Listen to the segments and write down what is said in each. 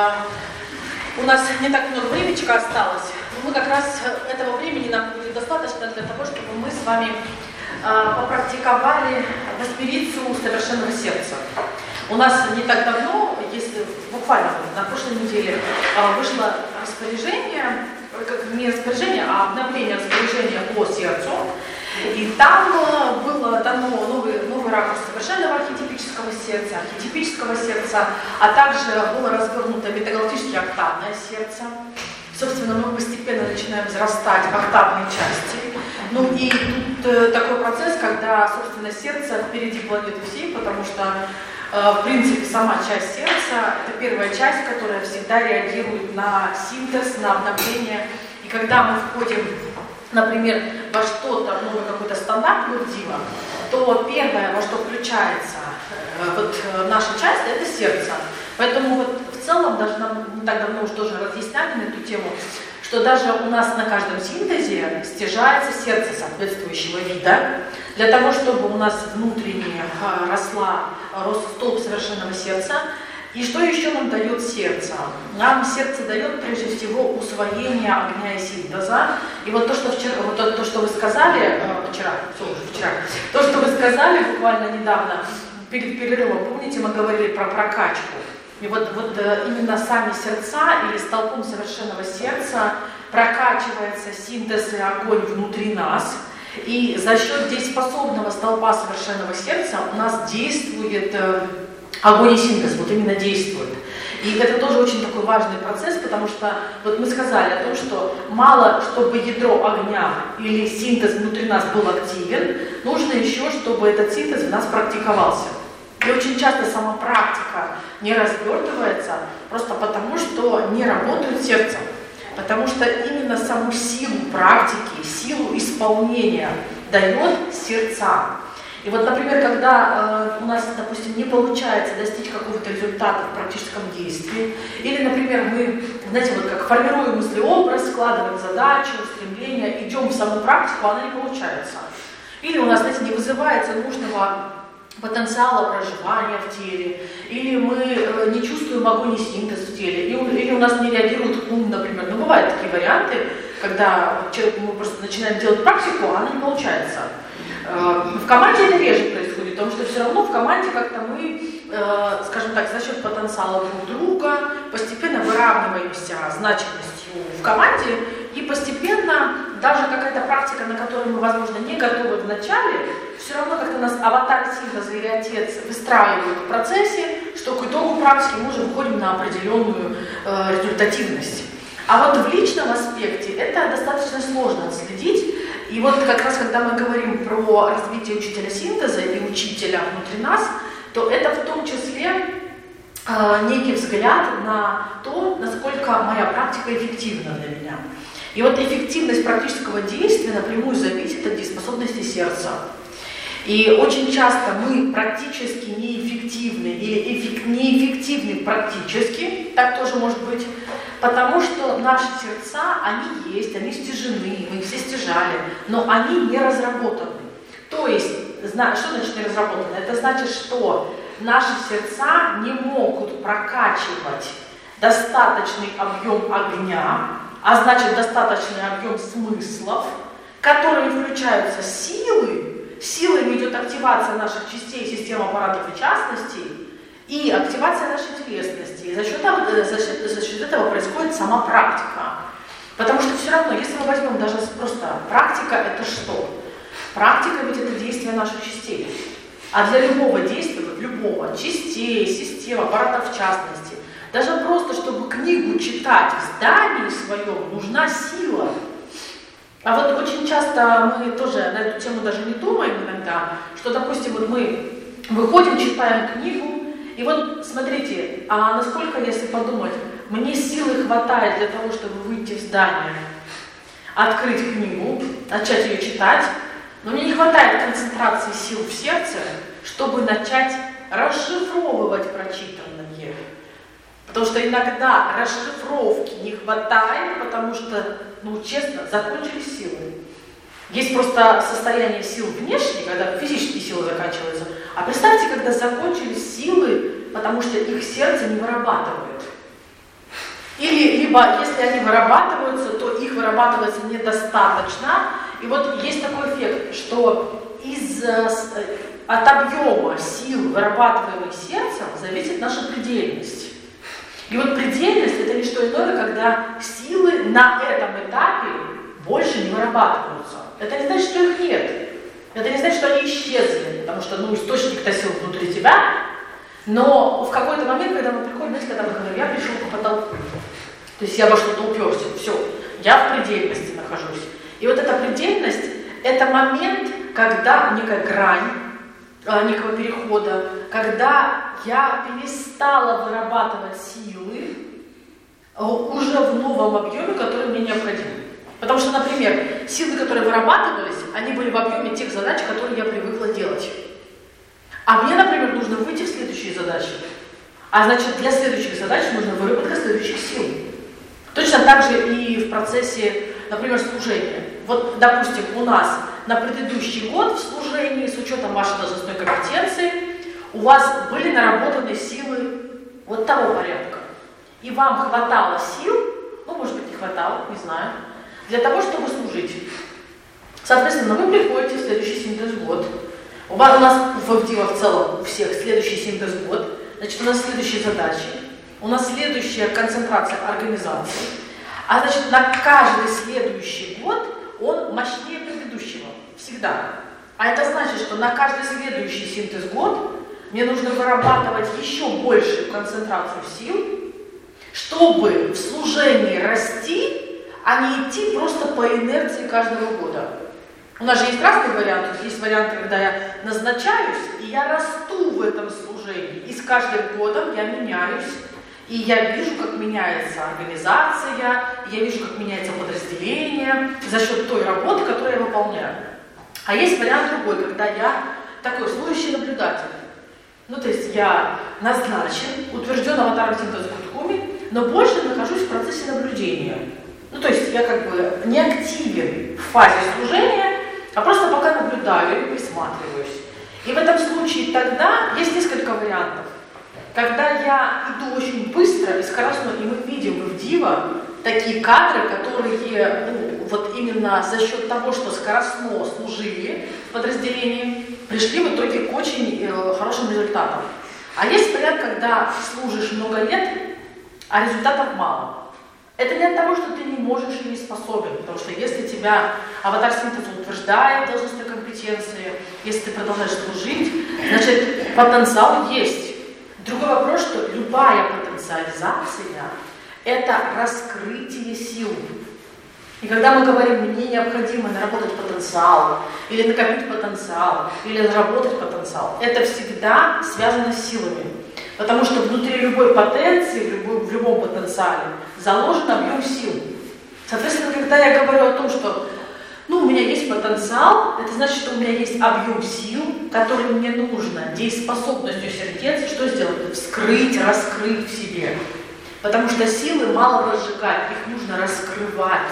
У нас не так много времечка осталось. Мы как раз этого времени нам будет достаточно для того, чтобы мы с вами попрактиковали восьмерицу совершенного сердца. У нас не так давно, если буквально на прошлой неделе, вышло распоряжение, не распоряжение, а обновление распоряжения по сердцу. И там было дано новый ракурс совершенного архетипического сердца, а также было развернуто метагалактически октавное сердце. Собственно, мы постепенно начинаем взрастать в октавные части. Ну и тут такой процесс, когда, собственно, сердце впереди планеты всей, потому что, в принципе, сама часть сердца – это первая часть, которая всегда реагирует на синтез, на обновление. И когда мы входим, например, во что-то, новый какой-то стандарт Гурдива, то первое, во что включается наша часть, это сердце. Поэтому в целом, даже нам не так давно уже тоже разъясняли на эту тему, что даже у нас на каждом синтезе стяжается сердце соответствующего вида, для того, чтобы у нас внутренне рос столб совершенного сердца. И что еще нам дает сердце? Нам сердце дает прежде всего усвоение огня и синтеза. И вот то, что вы сказали вчера, то, что вы сказали буквально недавно, перед перерывом, помните, мы говорили про прокачку. И вот именно сами сердца или столпом совершенного сердца прокачивается синтез и огонь внутри нас. И за счет дееспособного столпа совершенного сердца у нас действует огонь и синтез, вот именно действует. И это тоже очень такой важный процесс, потому что вот мы сказали о том, что мало, чтобы ядро огня или синтез внутри нас был активен, нужно еще, чтобы этот синтез в нас практиковался. И очень часто сама практика не развертывается просто потому, что не работает сердце. Потому что именно саму силу практики, силу исполнения дает сердца. И вот, например, когда у нас, допустим, не получается достичь какого-то результата в практическом действии, или, например, мы, знаете, вот как формируем мыслеобраз, складываем задачу, устремление, идем в саму практику, она не получается. Или у нас, знаете, не вызывается нужного потенциала проживания в теле, или мы не чувствуем огонь и синтез в теле, или у нас не реагирует ум, например. Ну, бывают такие варианты, когда мы просто начинаем делать практику, а она не получается. В команде это реже происходит, потому что все равно в команде как-то мы, скажем так, за счет потенциала друг друга постепенно выравниваемся значимостью в команде, и постепенно даже какая-то практика, на которую мы, возможно, не готовы в начале, все равно как-то нас аватар синтеза или отец выстраивают в процессе, что к итогу практики мы уже выходим на определенную результативность. А вот в личном аспекте это достаточно сложно отследить. И вот как раз, когда мы говорим про развитие учителя синтеза и учителя внутри нас, то это в том числе некий взгляд на то, насколько моя практика эффективна для меня. И вот эффективность практического действия напрямую зависит от дееспособности сердца. И очень часто мы практически неэффективны или неэффективны практически, так тоже может быть, потому что наши сердца, они есть, они стяжены, мы их все стяжали, но они не разработаны. То есть, что значит не разработаны? Это значит, что наши сердца не могут прокачивать достаточный объем огня, а значит достаточный объем смыслов, которые включаются силами идет активация наших частей системы аппаратов и частностей, и активация нашей телесности. И за счет этого происходит сама практика. Потому что все равно, если мы возьмем даже просто практика, это что? Практика ведь это действие наших частей. А для любого действия, частей, систем, аппаратов в частности, даже просто, чтобы книгу читать в здании своем, нужна сила. А вот очень часто мы тоже на эту тему даже не думаем иногда, что, допустим, вот мы выходим, читаем книгу, и вот смотрите, а насколько, если подумать, мне силы хватает для того, чтобы выйти в здание, открыть книгу, начать ее читать, но мне не хватает концентрации сил в сердце, чтобы начать расшифровывать прочитанное. Потому что иногда расшифровки не хватает, потому что, честно, закончились силы. Есть просто состояние сил внешних, когда физические силы заканчиваются. А представьте, когда закончились силы, потому что их сердце не вырабатывает. Или либо если они вырабатываются, то их вырабатывается недостаточно. И вот есть такой эффект, что от объема сил, вырабатываемых сердцем, зависит наша предельность. И вот предельность – это не что иное, когда силы на этом этапе больше не вырабатываются. Это не значит, что их нет. Это не значит, что они исчезли, потому что источник-то сил внутри тебя. Но в какой-то момент, когда мы приходим, знаете, когда мы говорим, я пришел по потолку. То есть я во что-то уперся, все, я в предельности нахожусь. И вот эта предельность – это момент, когда некая грань, некого перехода, когда я перестала вырабатывать силы уже в новом объеме, который мне необходим. Потому что, например, силы, которые вырабатывались, они были в объеме тех задач, которые я привыкла делать. А мне, например, нужно выйти в следующие задачи. А значит, для следующих задач нужна выработка следующих сил. Точно так же и в процессе, например, служения. Вот, допустим, у нас на предыдущий год в служении, с учетом вашей должностной компетенции, у вас были наработаны силы вот того порядка. И вам хватало сил, может быть, не хватало, не знаю, для того, чтобы служить. Соответственно, вы приходите в следующий синтез-год. У нас в ВДИВа в целом у всех следующий синтез-год. Значит, у нас следующие задачи. У нас следующая концентрация организации. А значит, на каждый следующий год он мощнее предыдущего. Всегда. А это значит, что на каждый следующий синтез-год мне нужно вырабатывать еще большую концентрацию сил, чтобы в служении расти, а не идти просто по инерции каждого года. У нас же есть разные варианты. Есть варианты, когда я назначаюсь, и я расту в этом служении. И с каждым годом я меняюсь. И я вижу, как меняется организация, я вижу, как меняется подразделение за счет той работы, которую я выполняю. А есть вариант другой, когда я такой служащий наблюдатель. То есть я назначен, утвержден аватаром синтез-гудкуми, но больше нахожусь в процессе наблюдения. То есть я как бы не активен в фазе служения, а просто пока наблюдаю и присматриваюсь. И в этом случае тогда есть несколько вариантов. Когда я иду очень быстро и скоростно, и мы видим в ВДИВа такие кадры, которые вот именно за счет того, что скоростно служили в подразделении, пришли в итоге к очень хорошим результатам. А есть вариант, когда служишь много лет, а результатов мало. Это не от того, что ты не можешь и не способен, потому что если тебя аватар синтеза утверждает должностной компетенции, если ты продолжаешь служить, значит потенциал есть. Другой вопрос, что любая потенциализация – это раскрытие сил. И когда мы говорим, мне необходимо наработать потенциал, или накопить потенциал, или заработать потенциал, это всегда связано с силами. Потому что внутри любой потенции, в любом потенциале заложен объем сил. Соответственно, когда я говорю о том, что у меня есть потенциал, это значит, что у меня есть объем сил, который мне нужно дееспособностью сердца, что сделать? Вскрыть, раскрыть в себе. Потому что силы мало разжигать, их нужно раскрывать.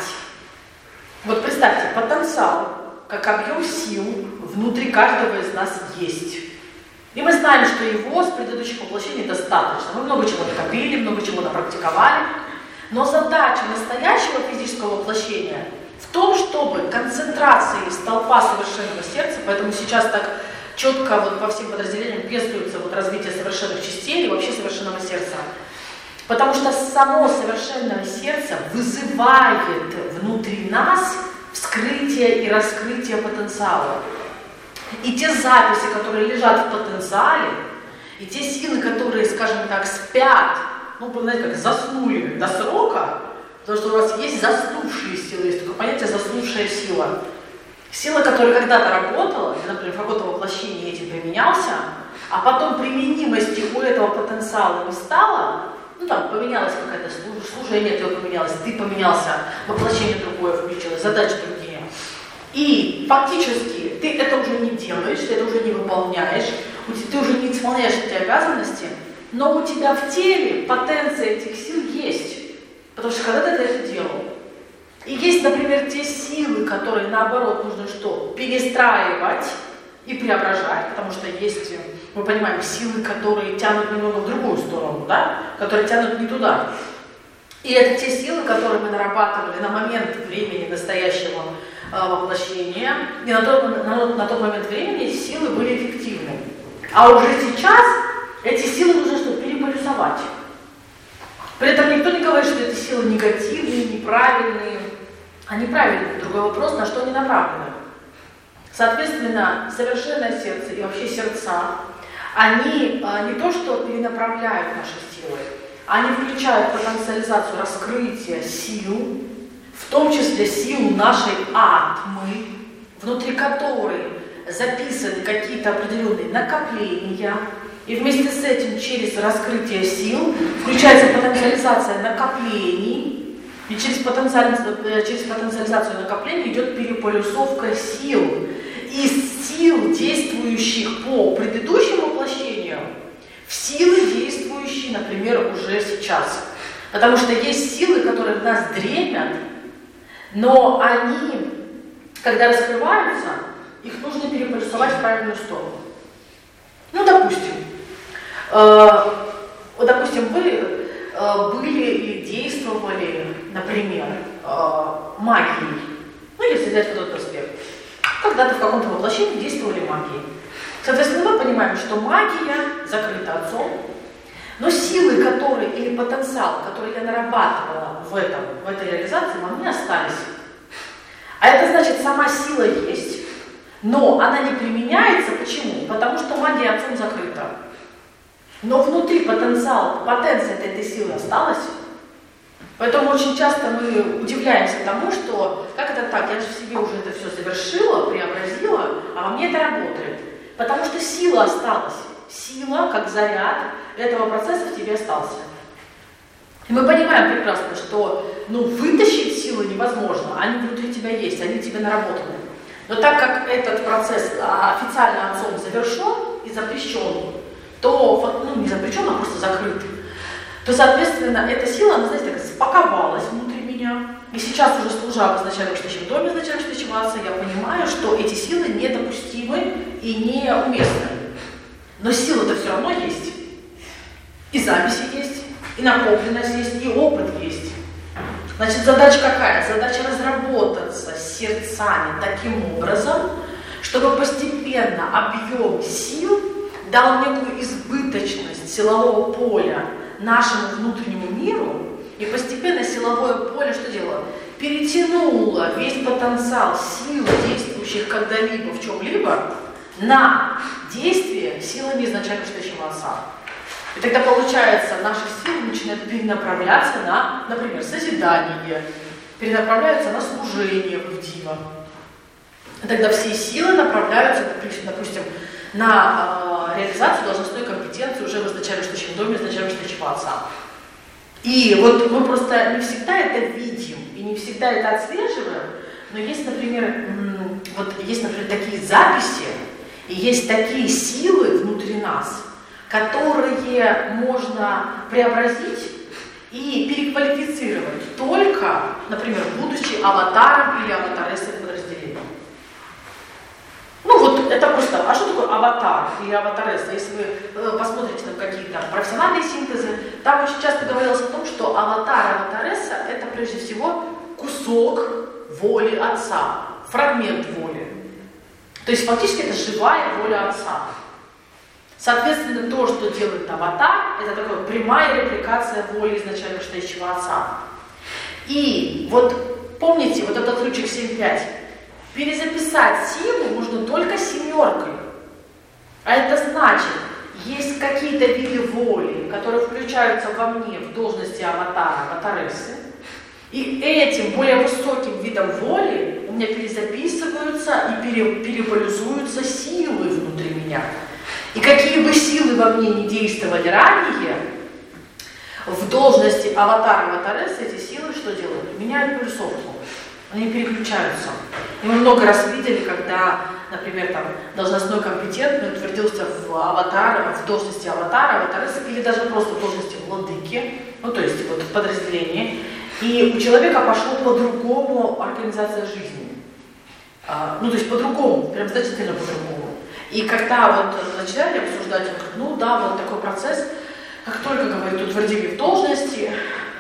Вот представьте, потенциал, как объем сил, внутри каждого из нас есть. И мы знаем, что его с предыдущих воплощений достаточно. Мы много чего накопили, много чего напрактиковали. Но задача настоящего физического воплощения в том, чтобы концентрация столпа совершенного сердца, поэтому сейчас так четко по всем подразделениям пестуется развитие совершенных частей и вообще совершенного сердца. Потому что само совершенное сердце вызывает внутри нас вскрытие и раскрытие потенциала. И те записи, которые лежат в потенциале, и те силы, которые, скажем так, спят, знаете, как заснули до срока, потому что у вас есть заснувшие силы, есть такое понятие заснувшая сила. Сила, которая когда-то работала, например, в каком-то воплощении этим применялся, а потом применимости у этого потенциала не стало, поменялось какое-то служение, твое поменялось, ты поменялся, воплощение другое включилось, задачи другие. И фактически ты это уже не делаешь, ты это уже не выполняешь, ты уже не исполняешь эти обязанности, но у тебя в теле потенция этих сил есть, потому что когда-то ты это делал. И есть, например, те силы, которые, наоборот, нужно что? Перестраивать и преображать, потому что есть, мы понимаем, силы, которые тянут немного в другую сторону, да? Которые тянут не туда. И это те силы, которые мы нарабатывали на момент времени настоящего воплощения. И на тот момент времени эти силы были эффективны. А уже сейчас эти силы нужно что-то переполюсовать. При этом никто не говорит, что эти силы негативные, неправильные. Они правильные. Другой вопрос, на что они направлены. Соответственно, совершенное сердце и вообще сердца, они не то что перенаправляют наши силы, они включают потенциализацию раскрытия сил, в том числе сил нашей атмы, внутри которой записаны какие-то определенные накопления, и вместе с этим через раскрытие сил включается потенциализация накоплений, и через потенциализацию накоплений идет переполюсовка сил. Из сил, действующих по предыдущим воплощениям, в силы, действующие, например, уже сейчас. Потому что есть силы, которые в нас дремят, но они, когда раскрываются, их нужно переполюсовать в правильную сторону. Ну, допустим, вы были или действовали, например, магией, ну, если взять вот этот аспект. Когда-то в каком-то воплощении действовали магией. Соответственно, мы понимаем, что магия закрыта отцом, но силы, которые, или потенциал, который я нарабатывала в этой реализации, во мне остались. А это значит, сама сила есть, но она не применяется. Почему? Потому что магия отцом закрыта. Но внутри потенция этой силы осталась. Поэтому очень часто мы удивляемся тому, что как это так, я же в себе уже это все совершила, преобразила, а во мне это работает. Потому что сила осталась. Сила, как заряд этого процесса в тебе остался. И мы понимаем прекрасно, что вытащить силы невозможно, они внутри тебя есть, они тебе наработаны. Но так как этот процесс официально отцом завершен и запрещен, то, не запрещен, а просто закрыт, то, соответственно, эта сила, она, знаете, так спаковалась внутри меня. И сейчас уже служа в изначальном штучном доме, изначальном штучном отце, я понимаю, что эти силы недопустимы и неуместны. Но сила-то все равно есть. И записи есть, и накопленность есть, и опыт есть. Значит, задача какая? Задача разработаться с сердцами таким образом, чтобы постепенно объем сил дал некую избыточность силового поля нашему внутреннему миру, и постепенно силовое поле что делало? Перетянуло весь потенциал сил, действующих когда-либо в чем-либо, на действие силами изначально штучного отца. И тогда, получается, наши силы начинают перенаправляться на, например, созидание, перенаправляются на служение в Дива. И тогда все силы направляются, допустим, на реализацию должностной компетенции уже в изначальном штучном доме, изначально штучного отца. И вот мы просто не всегда это видим и не всегда это отслеживаем, но есть, например, такие записи, и есть такие силы внутри нас, которые можно преобразить и переквалифицировать только, например, будучи аватаром или аватарессой подразделения. Это просто, а что такое аватар или аватаресса? Если вы посмотрите на какие-то профессиональные синтезы, там очень часто говорилось о том, что аватар, аватаресса — это прежде всего кусок воли Отца, фрагмент воли. То есть фактически это живая воля Отца. Соответственно, то, что делает аватар, это такая прямая репликация воли изначально стоящего Отца. И вот помните вот этот ключик 7.5. Перезаписать силу можно только семеркой. А это значит, есть какие-то виды воли, которые включаются во мне в должности аватара, аватарессы. И этим более высоким видом воли у меня перезаписываются и переполюсуются силы внутри меня. И какие бы силы во мне не действовали ранее, в должности аватара, аватарессы эти силы что делают? Меняют полюсовку. Они переключаются. И мы много раз видели, когда, например, должностной компетентный утвердился в должности аватара, аватарессы, или даже просто в должности владыки, то есть в подразделении, и у человека пошла по-другому организация жизни. То есть по-другому, прям значительно по-другому. И когда начали обсуждать, он говорит, такой процесс, как только, говорит, утвердили в должности,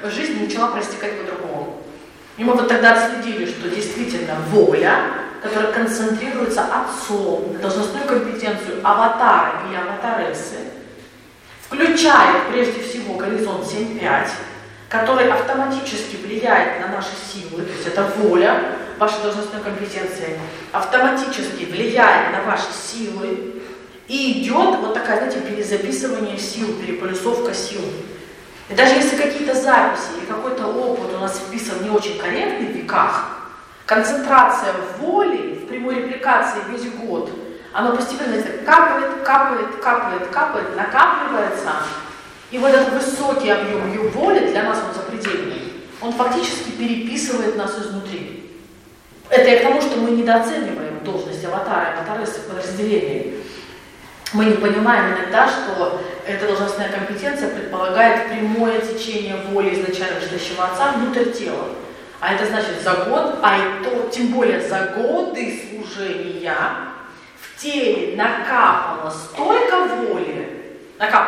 жизнь начала проистекать по-другому. И мы вот тогда отследили, что действительно воля, которая концентрируется отцом на должностную компетенцию аватара или аватарессы, включает прежде всего горизонт 7.5, который автоматически влияет на наши силы, то есть это воля, ваша должностная компетенция, автоматически влияет на ваши силы, и идет вот такая, знаете, перезаписывание сил, переполюсовка сил. И даже если какие-то записи или какой-то опыт у нас вписан не очень корректный в веках, концентрация воли в прямой репликации весь год, оно постепенно капает, капает, капает, капает, накапливается. И вот этот высокий объем ее воли, для нас он запредельный, он фактически переписывает нас изнутри. Это я к тому, что мы недооцениваем должность аватара и аватарессы в подразделении. Мы не понимаем иногда, что эта должностная компетенция предполагает прямое течение воли изначально вышедшего отца внутрь тела. А это значит за год, а и то, тем более за годы служения в теле накапало столько воли,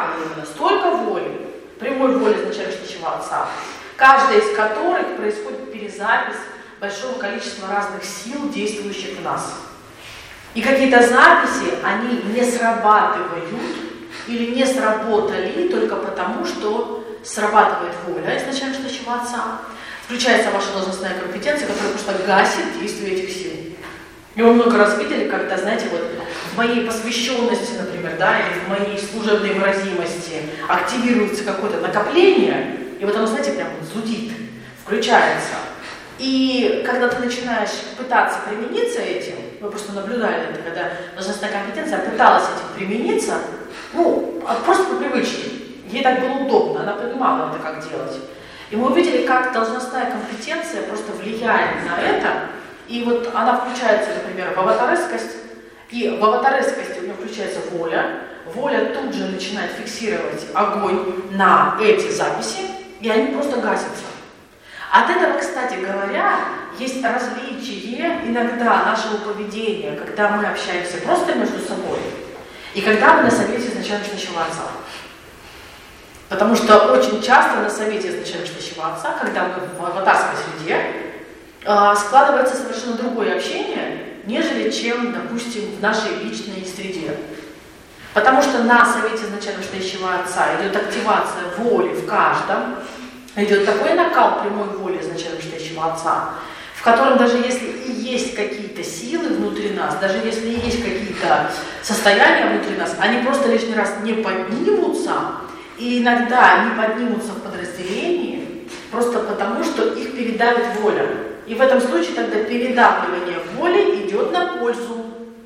прямой воли изначально вышедшего отца, каждая из которых происходит перезапись большого количества разных сил, действующих в нас. И какие-то записи, они не срабатывают или не сработали только потому, что срабатывает воля изначально вышедшего отца, включается ваша должностная компетенция, которая просто гасит действие этих сил. И вы много раз видели, когда, знаете, вот в моей посвященности, например, да, или в моей служебной выразимости активируется какое-то накопление, и вот оно, знаете, прям зудит, включается. И когда ты начинаешь пытаться примениться этим, мы просто наблюдали это, когда должностная компетенция пыталась этим примениться, просто по привычке. Ей так было удобно, она понимала это, как делать. И мы увидели, как должностная компетенция просто влияет на это. И вот она включается, например, в аватарескость, и в аватарескости у нее включается воля. Воля тут же начинает фиксировать огонь на эти записи, и они просто гасятся. От этого, кстати говоря, есть различие иногда нашего поведения, когда мы общаемся просто между собой, и когда мы на совете изначально вышедшего отца. Потому что очень часто на совете изначально вышедшего отца, когда мы в аватарской среде, складывается совершенно другое общение, нежели чем, допустим, в нашей личной среде. Потому что на совете изначально вышедшего отца идет активация воли в каждом, идет такой накал прямой воли изначально вышедшего отца, в котором даже если и есть какие-то силы внутри нас, даже если и есть какие-то состояния внутри нас, они просто лишний раз не поднимутся, и иногда не поднимутся в подразделении, просто потому, что их передавит воля. И в этом случае тогда передавливание воли идет на пользу.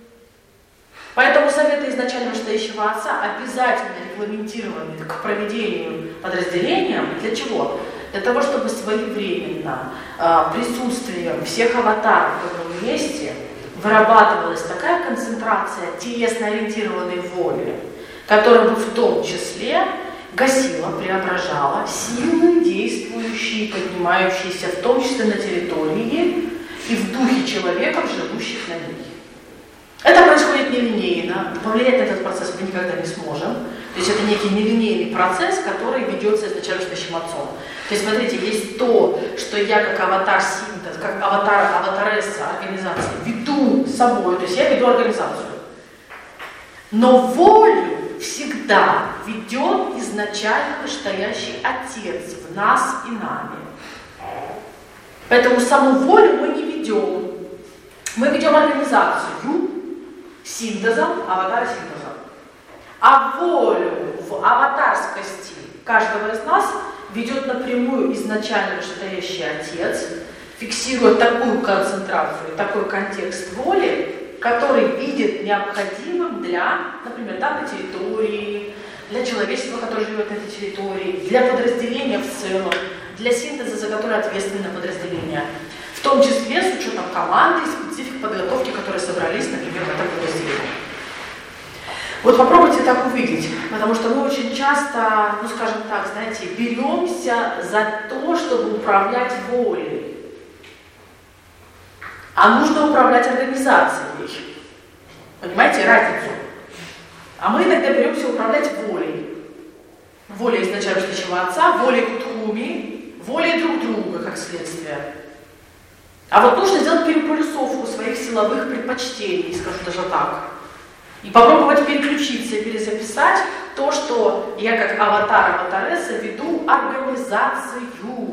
Поэтому советы изначально вышедшего отца обязательно регламентированы к проведению подразделения. Для чего? Для того, чтобы своевременно присутствием всех аватаров в этом месте вырабатывалась такая концентрация телесно-ориентированной воли, которая бы в том числе гасила, преображала силы, действующие, поднимающиеся, в том числе на территории и в духе человеков, живущих на ней. Это происходит нелинейно, повлиять на этот процесс мы никогда не сможем. То есть это некий нелинейный процесс, который ведется изначально вышедшим отцом. То есть смотрите, есть то, что я как аватар синтез, как аватаресса организации веду собой, то есть я веду организацию. Но волю всегда ведет изначально вышестоящий Отец в нас и нами. Поэтому саму волю мы не ведем. Мы ведем организацию синтезом, аватар-синтезом. А волю в аватарскости каждого из нас ведет напрямую изначально вышестоящий Отец, фиксируя такую концентрацию, такой контекст воли, который видит необходимым для, например, данной территории, для человечества, которое живет на этой территории, для подразделения в целом, для синтеза, за который ответственно подразделение. В том числе с учетом команды и специфик подготовки, которые собрались, например, в этом подразделении. Вот попробуйте так увидеть, потому что мы очень часто, скажем так, знаете, беремся за то, чтобы управлять волей. А нужно управлять организацией. Понимаете разницу? А мы иногда беремся управлять волей. Волей изначально вышедшего отца, волей Кутхуми, волей друг друга, как следствие. А вот нужно сделать переполюсовку своих силовых предпочтений, скажу даже так. И попробовать переключиться и перезаписать то, что я как аватар-аватаресса веду организацию.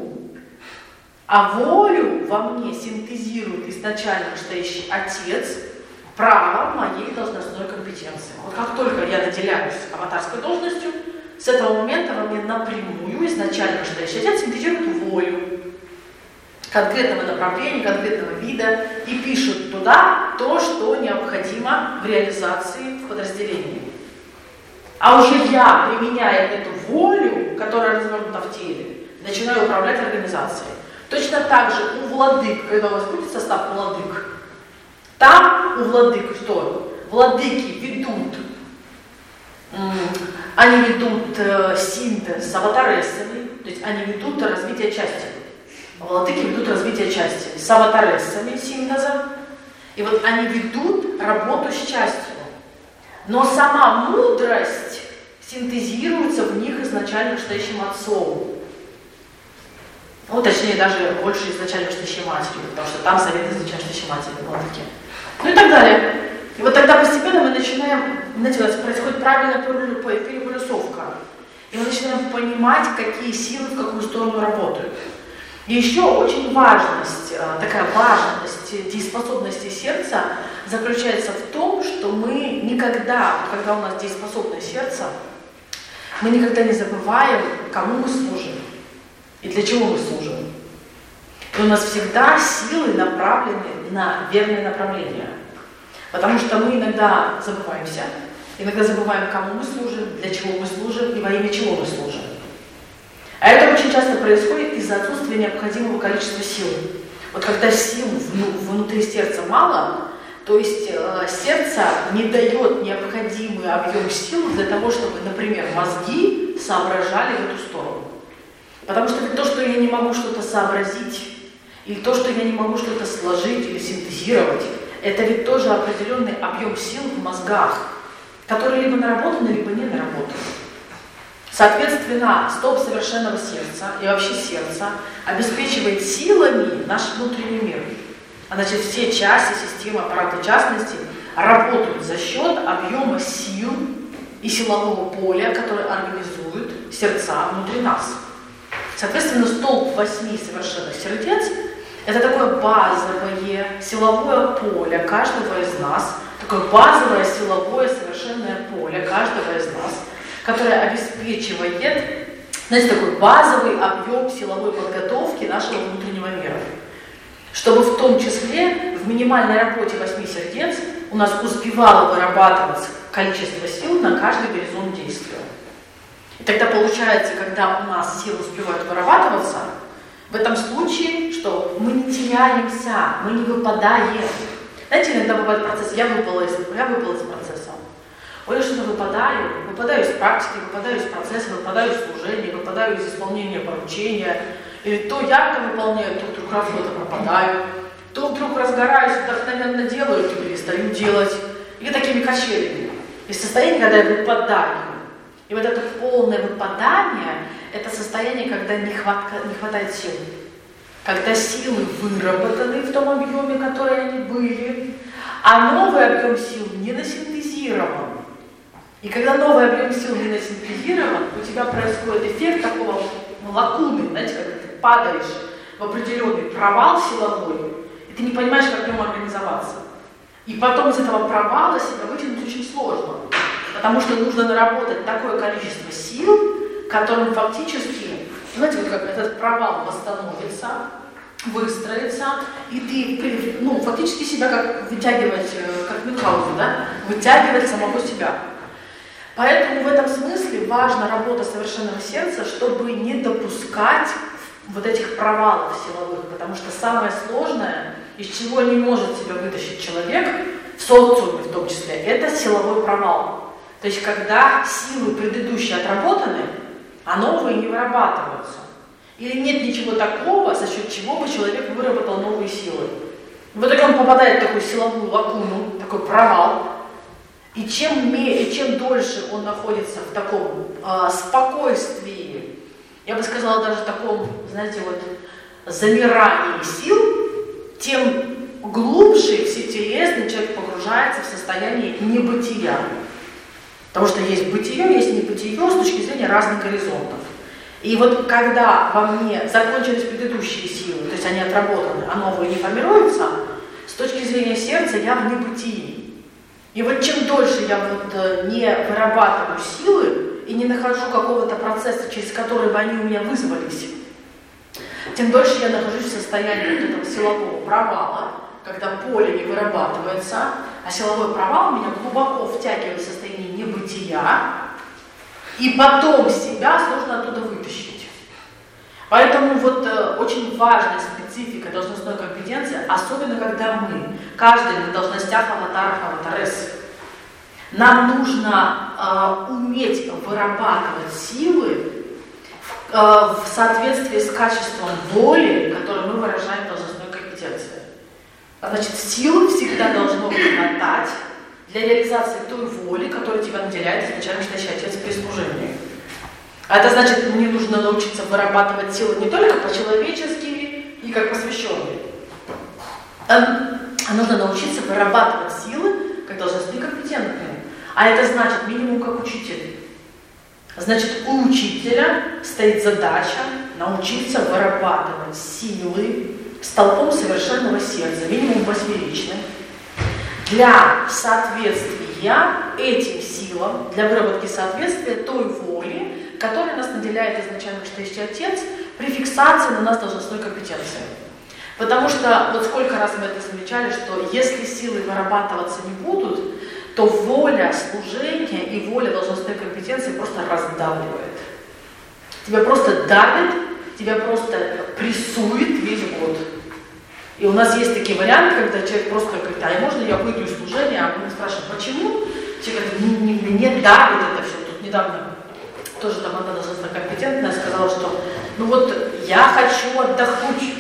А волю во мне синтезирует изначально настоящий отец право моей должностной компетенции. Вот как только я наделяюсь аватарской должностью, с этого момента во мне напрямую изначально настоящий отец синтезирует волю конкретного направления, конкретного вида и пишут туда то, что необходимо в реализации в подразделении. А уже я, применяя эту волю, которая развернута в теле, начинаю управлять организацией. Точно так же у владык, когда у вас будет состав владык, там у владык что? Владыки ведут, они ведут синтез с аватарессами, то есть они ведут развитие части. Владыки ведут развитие части с аватарессами синтеза, и вот они ведут работу с частью. Но сама мудрость синтезируется в них изначально настоящим отцом. Ну, точнее, даже больше изначально настоящей матерью, потому что там совет изначально настоящей матери, владыки. Ну и так далее. И вот тогда постепенно мы начинаем, знаете, у нас происходит правильная переполюсовка. И мы начинаем понимать, какие силы в какую сторону работают. И еще очень важность, такая важность дееспособности сердца заключается в том, что мы никогда, когда у нас дееспособное сердце, мы никогда не забываем, кому мы служим и для чего мы служим. И у нас всегда силы направлены на верное направление. Потому что мы иногда забываемся, иногда забываем, кому мы служим, для чего мы служим и во имя чего мы служим. А это очень часто происходит из-за отсутствия необходимого количества сил. Вот когда сил внутри сердца мало, то есть сердце не дает необходимый объем сил для того, чтобы, например, мозги соображали в эту сторону. Потому что то, что я не могу что-то сообразить, или то, что я не могу что-то сложить или синтезировать, это ведь тоже определенный объем сил в мозгах, которые либо наработаны, либо не наработаны. Соответственно, столб совершенного сердца и вообще сердце обеспечивает силами наш внутренний мир. А значит, все части системы аппарата частности работают за счет объема сил и силового поля, которое организует сердца внутри нас. Соответственно, столб 8 совершенных сердец – это такое базовое силовое поле каждого из нас, такое базовое силовое совершенное поле каждого из нас, которое обеспечивает, знаете, такой базовый объем силовой подготовки нашего внутреннего мира. Чтобы в том числе в минимальной работе 8 сердец у нас успевало вырабатываться количество сил на каждый горизонт действия. И тогда получается, когда у нас силы успевают вырабатываться, в этом случае, что мы не теряемся, мы не выпадаем. Знаете, иногда бывает процесс, я выпала из процесса. Ой, я что-то выпадаю из практики, выпадаю из процесса, выпадаю из служения, выпадаю из исполнения поручения. Или то ярко выполняю, то вдруг раз что-то пропадаю, то вдруг разгораюсь, вдохновенно делаю, то перестаю делать. И такими качелями. Из состояния, когда я выпадаю. И вот это полное выпадание, это состояние, когда не хватает сил. Когда силы выработаны в том объеме, которые они были, а новый объем сил не насинтезирован. И когда новый объем сил не насинтезирован, у тебя происходит эффект такого лакуны, знаете, когда ты падаешь в определенный провал силовой, и ты не понимаешь, как в нем организоваться. И потом из этого провала себя вытянуть очень сложно, потому что нужно наработать такое количество сил, которым фактически, знаете, вот как этот провал восстановится, выстроится, и ты, фактически себя как вытягивать, как Мюнхгаузен, да, вытягивать самого себя. Поэтому в этом смысле важна работа совершенного сердца, чтобы не допускать вот этих провалов силовых, потому что самое сложное, из чего не может себя вытащить человек, в социуме в том числе, это силовой провал. То есть когда силы предыдущие отработаны, а новые не вырабатываются. Или нет ничего такого, за счет чего бы человек выработал новые силы. В итоге он попадает в такую силовую лакуну, такой провал. И чем дольше он находится в таком спокойствии я бы сказала, даже в таком, знаете, вот замирании сил, тем глубже, все телесный человек погружается в состояние небытия. Потому что есть бытие, есть небытие с точки зрения разных горизонтов. И вот когда во мне закончились предыдущие силы, то есть они отработаны, а новые не формируются, с точки зрения сердца я в небытии. И вот чем дольше я вот не вырабатываю силы и не нахожу какого-то процесса, через который бы они у меня вызвались, тем дольше я нахожусь в состоянии вот этого силового провала, когда поле не вырабатывается, а силовой провал меня глубоко втягивает в состояние небытия, и потом себя сложно оттуда вытащить. Поэтому вот очень важная специфика должностной компетенции, особенно когда каждый на должностях аватаров, аватарес, нам нужно уметь вырабатывать силы в соответствии с качеством воли, которое мы выражаем в должностной компетенции. Значит, силы всегда должно хватать для реализации той воли, которая тебя наделяет изначально настоящий Отец при служении. А это значит, мне нужно научиться вырабатывать силы не только по-человечески и как посвященные, а нужно научиться вырабатывать силы как должностные компетентные. А это значит минимум как учитель. Значит, у учителя стоит задача научиться вырабатывать силы столпом совершенного сердца, минимум восьмеричных, для соответствия этим силам, для выработки соответствия той воли, которая нас наделяет изначально настоящий Отец при фиксации на нас должностной компетенции. Потому что, вот сколько раз мы это замечали, что если силы вырабатываться не будут, то воля служения и воля должностной компетенции просто раздавливает. Тебя просто давит, тебя просто прессует весь год. И у нас есть такие варианты, когда человек просто говорит, а можно я выйду из служения, а мы спрашиваем, почему? Человек говорит, мне давит это все. Тут недавно тоже там одна должностная компетентная сказала, что ну вот я хочу отдохнуть,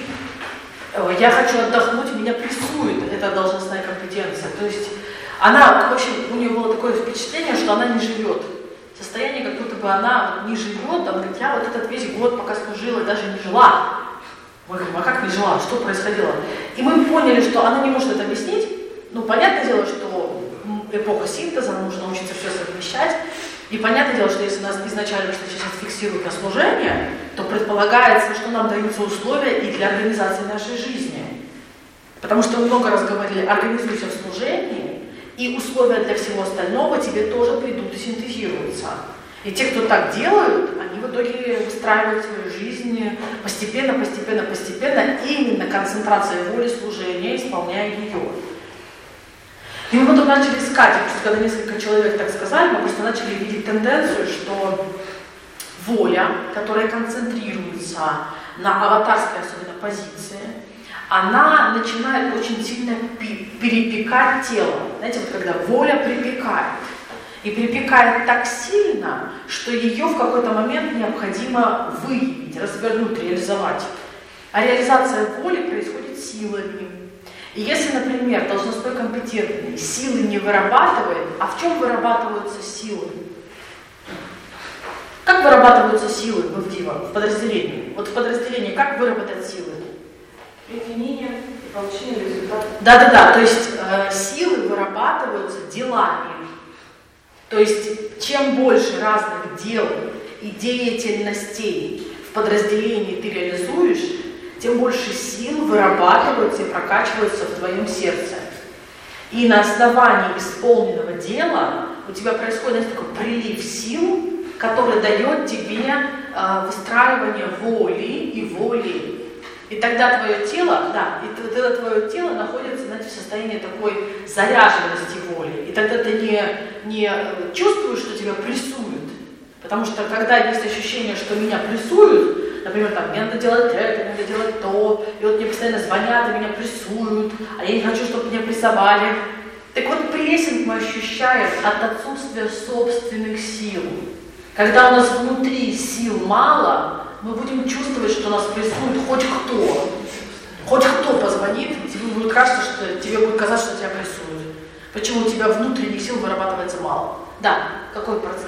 меня прессует эта должностная компетенция. То есть она, в общем, у нее было такое впечатление, что она не живет. Состояние, как будто бы она не живет, она говорит, я вот этот весь год, пока служила, даже не жила. Мы говорим, а как не жила? Что происходило? И мы поняли, что она не может это объяснить. Ну, понятное дело, что эпоха синтеза, нужно учиться все совмещать. И понятное дело, что если нас изначально что сейчас фиксируют на служение, то предполагается, что нам даются условия и для организации нашей жизни. Потому что мы много раз говорили, организуйся в служении, и условия для всего остального тебе тоже придут и синтезируются. И те, кто так делают, они в итоге выстраивают свою жизнь постепенно, именно концентрацией воли служения, исполняя ее. И мы потом начали искать, потому что когда несколько человек так сказали, мы просто начали видеть тенденцию, что воля, которая концентрируется на аватарской особенно позиции, она начинает очень сильно перепекать тело. Знаете, вот когда воля припекает. И припекает так сильно, что ее в какой-то момент необходимо выявить, развернуть, реализовать. А реализация воли происходит силами. И если, например, должностной компетентный силы не вырабатывает, а в чем вырабатываются силы? Как вырабатываются силы в Ивдива, в подразделении? Вот в подразделении как выработать силы? Применение и получение результата. Да, то есть силы вырабатываются делами. То есть чем больше разных дел и деятельностей в подразделении ты реализуешь, тем больше сил вырабатываются и прокачиваются в твоем сердце. И на основании исполненного дела у тебя происходит, знаете, такой прилив сил, который дает тебе выстраивание воли и воли. И тогда твое тело, твое тело находится, знаете, в состоянии такой заряженности воли. И тогда ты не чувствуешь, что тебя прессуют. Потому что когда есть ощущение, что меня прессуют, например, там, мне надо делать это, мне надо делать то, и вот мне постоянно звонят и меня прессуют, а я не хочу, чтобы меня прессовали. Так вот, прессинг мы ощущаем от отсутствия собственных сил. Когда у нас внутри сил мало, мы будем чувствовать, что нас прессует хоть кто. Хоть кто позвонит, тебе будет кажется, что тебе будет казаться, что тебя прессуют. Почему у тебя внутренних сил вырабатывается мало? Да, какой процесс?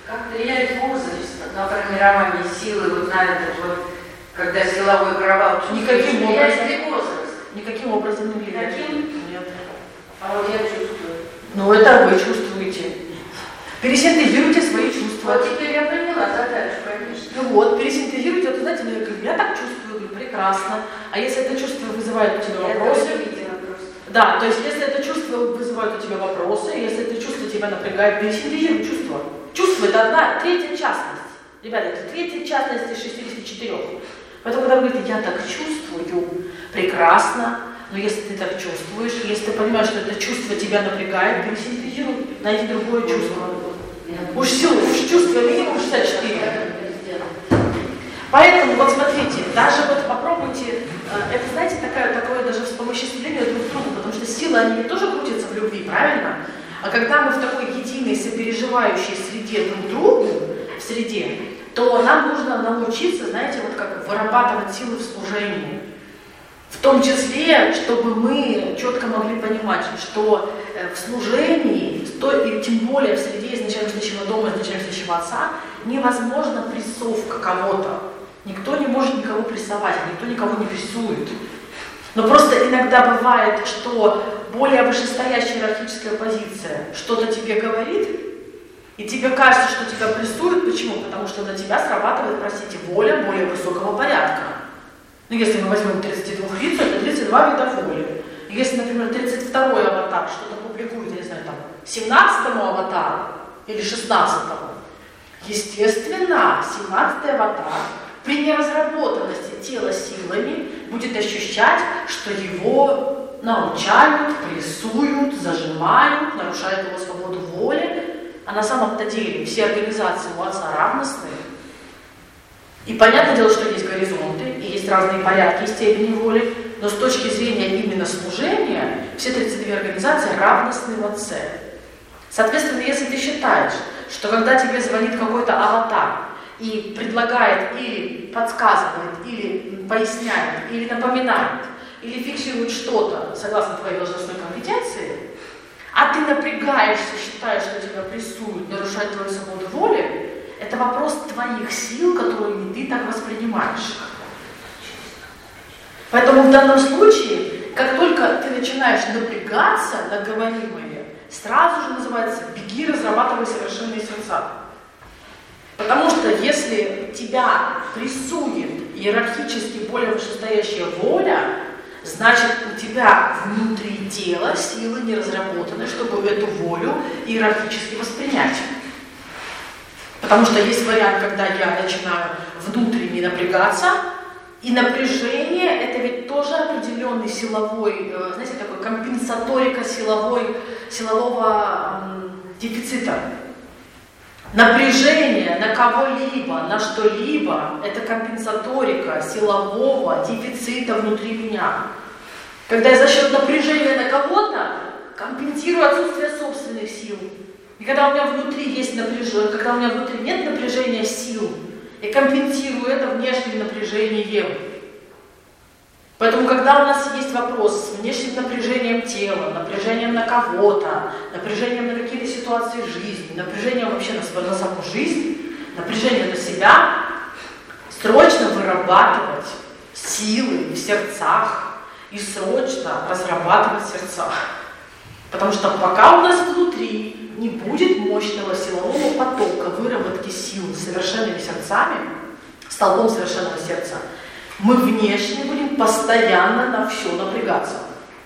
Как влияет возраст на формирование силы, вот на этот вот, когда силовой провал? Никаким влияет образом. ли возраст? Никаким образом не влияет. Каким? Нет. А вот я чувствую. Ну, это вы чувствуете. Пересинтезируйте свои чувства. Вот теперь я поняла задачу, конечно. Ну вот, пересинтезируйте, вот, знаете, я говорю, я так чувствую, говорю, прекрасно. А если это чувство вызывает у тебя вопросы? Я видела просто. Да, то есть если это чувство вызывает у тебя вопросы, если это чувство тебя напрягает, пересинтезируй чувство. Чувство — это одна третья частность. Ребята, это третья частность из 64. Поэтому, когда вы говорите, я так чувствую, прекрасно, но если ты так чувствуешь, если ты понимаешь, что это чувство тебя напрягает, пересинтезируй, найди другое чувство. Уж чувство минимум 64. Поэтому, вот смотрите, даже вот попробуйте, это, знаете, такое даже вспомоществление друг другу, потому что силы, они ведь тоже крутятся в любви, правильно? А когда мы в такой единой, сопереживающей среде друг другу, в среде, то нам нужно научиться, знаете, вот как вырабатывать силы в служении. В том числе, чтобы мы четко могли понимать, что в служении, и тем более в среде изначально следующего дома, изначально следующего отца, невозможна прессовка кого-то. Никто не может никого прессовать, никто никого не прессует. Но просто иногда бывает, что более вышестоящая иерархическая позиция что-то тебе говорит, и тебе кажется, что тебя прессуют. Почему? Потому что на тебя срабатывает, простите, воля более высокого порядка. Ну, если мы возьмем 32 лиц, это 32 вида воли. Если, например, 32-й аватар что-то публикует, я не знаю, там, 17-му аватару или 16-му, естественно, 17-й аватар при неразработанности тела силами будет ощущать, что его научают, прессуют, зажимают, нарушают его свободу воли. А на самом-то деле все организации у отца равностные. И понятное дело, что есть горизонты, и есть разные порядки и степени воли, но с точки зрения именно служения, все 32 организации равностны в отце. Соответственно, если ты считаешь, что когда тебе звонит какой-то аватар и предлагает или подсказывает, или поясняет, или напоминает, или фиксирует что-то согласно твоей должностной компетенции, а ты напрягаешься, считаешь, что тебя прессуют, нарушают твою свободу воли, это вопрос твоих сил, которые ты так воспринимаешь. Поэтому в данном случае, как только ты начинаешь напрягаться на говоримое, сразу же называется «беги, разрабатывай совершенные сердца». Потому что если тебя прессует иерархически более вышестоящая воля, значит, у тебя внутри тела силы не разработаны, чтобы эту волю иерархически воспринять. Потому что есть вариант, когда я начинаю внутренне напрягаться, и напряжение — это ведь тоже определенный силовой, знаете, такой компенсаторика силового дефицита. Напряжение на кого-либо, на что-либо — это компенсаторика силового дефицита внутри меня. Когда я за счет напряжения на кого-то компенсирую отсутствие собственных сил. И когда у меня внутри есть напряжение, когда у меня внутри нет напряжения сил, я компенсирую это внешним напряжением. Поэтому, когда у нас есть вопрос с внешним напряжением тела, напряжением на кого-то, напряжением на какие-то ситуации жизни, напряжением вообще на саму жизнь, напряжение на себя, срочно вырабатывать силы в сердцах и срочно разрабатывать сердца. Потому что пока у нас внутри не будет мощного силового потока выработки сил совершенными сердцами, столбом совершенного сердца, мы внешне будем постоянно на все напрягаться.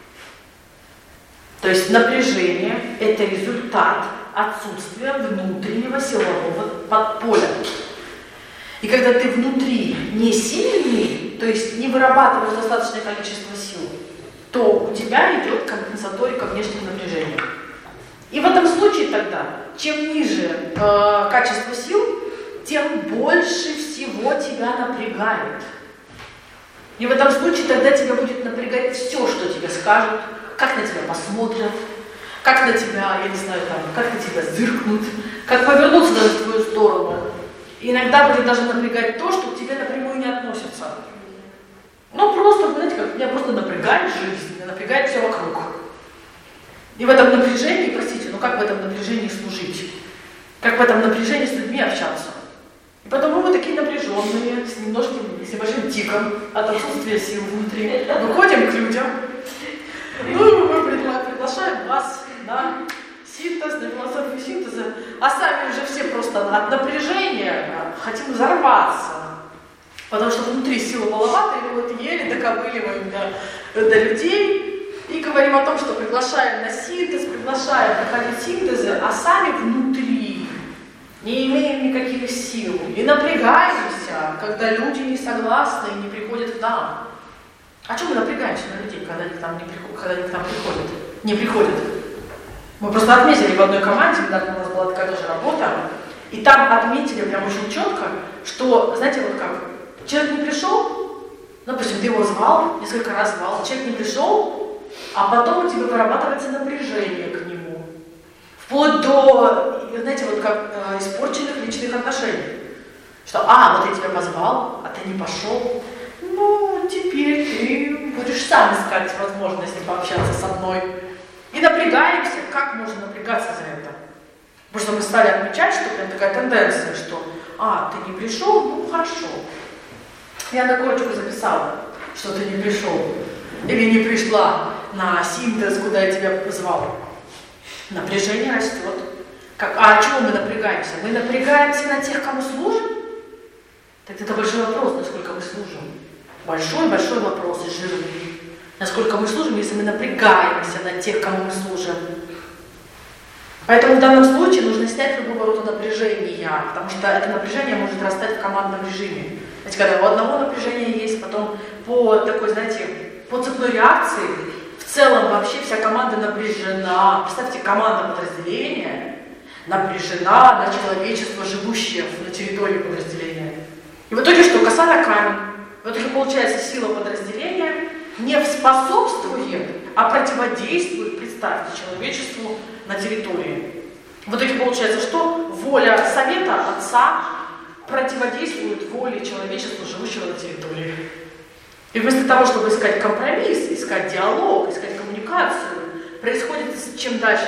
То есть напряжение – это результат отсутствия внутреннего силового подполя. И когда ты внутри не сильный, то есть не вырабатываешь достаточное количество сил, то у тебя идет компенсаторика внешнего напряжения. И в этом случае тогда, чем ниже качество сил, тем больше всего тебя напрягает. И в этом случае тогда тебя будет напрягать все, что тебе скажут, как на тебя посмотрят, как на тебя, я не знаю, там, как на тебя зыркнут, как повернуться даже в твою сторону. И иногда будет даже напрягать то, что к тебе напрямую не относится. Ну просто, знаете, как меня просто напрягает жизнь, меня напрягает все вокруг. И в этом напряжении, простите, ну как в этом напряжении служить? как в этом напряжении с людьми общаться. И потому мы такие напряженные, с немножким, с небольшим тиком от отсутствия сил внутри. Выходим к людям. Ну, мы приглашаем вас на синтез, на философию синтеза, а сами уже все просто от напряжения хотим взорваться. Потому что внутри силы маловато, и мы вот еле докобыливаем до людей и говорим о том, что приглашаем на синтез, приглашаем проходить синтезы, а сами внутри не имеем никаких сил. И напрягаемся, когда люди не согласны и не приходят к нам. А чем мы напрягаемся на людей, когда они к нам приходят? Не приходят. Мы просто отметили в одной команде, когда у нас была такая тоже работа, и там отметили прям очень четко, что, знаете, вот как, человек не пришел, допустим, ты его звал, несколько раз звал, человек не пришел, а потом у тебя вырабатывается напряжение к нему. Вплоть до, знаете, вот как испорченных личных отношений. Что, вот я тебя позвал, а ты не пошел, ну, теперь ты будешь сам искать возможности пообщаться со мной. И напрягаемся. Как можно напрягаться за это? Потому что мы стали отмечать, что прям такая тенденция, что ты не пришел, ну хорошо. Я на корочку записала, что ты не пришел. Или не пришла на синтез, куда я тебя позвал. Напряжение растет. А чего мы напрягаемся? Мы напрягаемся на тех, кому служим? Так это большой вопрос, насколько мы служим. Большой-большой вопрос и жирный. Насколько мы служим, если мы напрягаемся на тех, кому мы служим. Поэтому в данном случае нужно снять любого рода напряжения, потому что это напряжение может растать в командном режиме. Знаете, когда у одного напряжения есть, потом по такой, знаете, по цепной реакции, в целом вообще вся команда напряжена. Представьте, команда подразделения напряжена на человечество, живущее на территории подразделения. И в итоге что? Коса на камень. В итоге получается сила подразделения не способствует, а противодействует, представьте, человечеству на территории. В итоге получается, что воля совета отца противодействует воле человечества, живущего на территории. И вместо того, чтобы искать компромисс, искать диалог, искать коммуникацию, происходит чем дальше,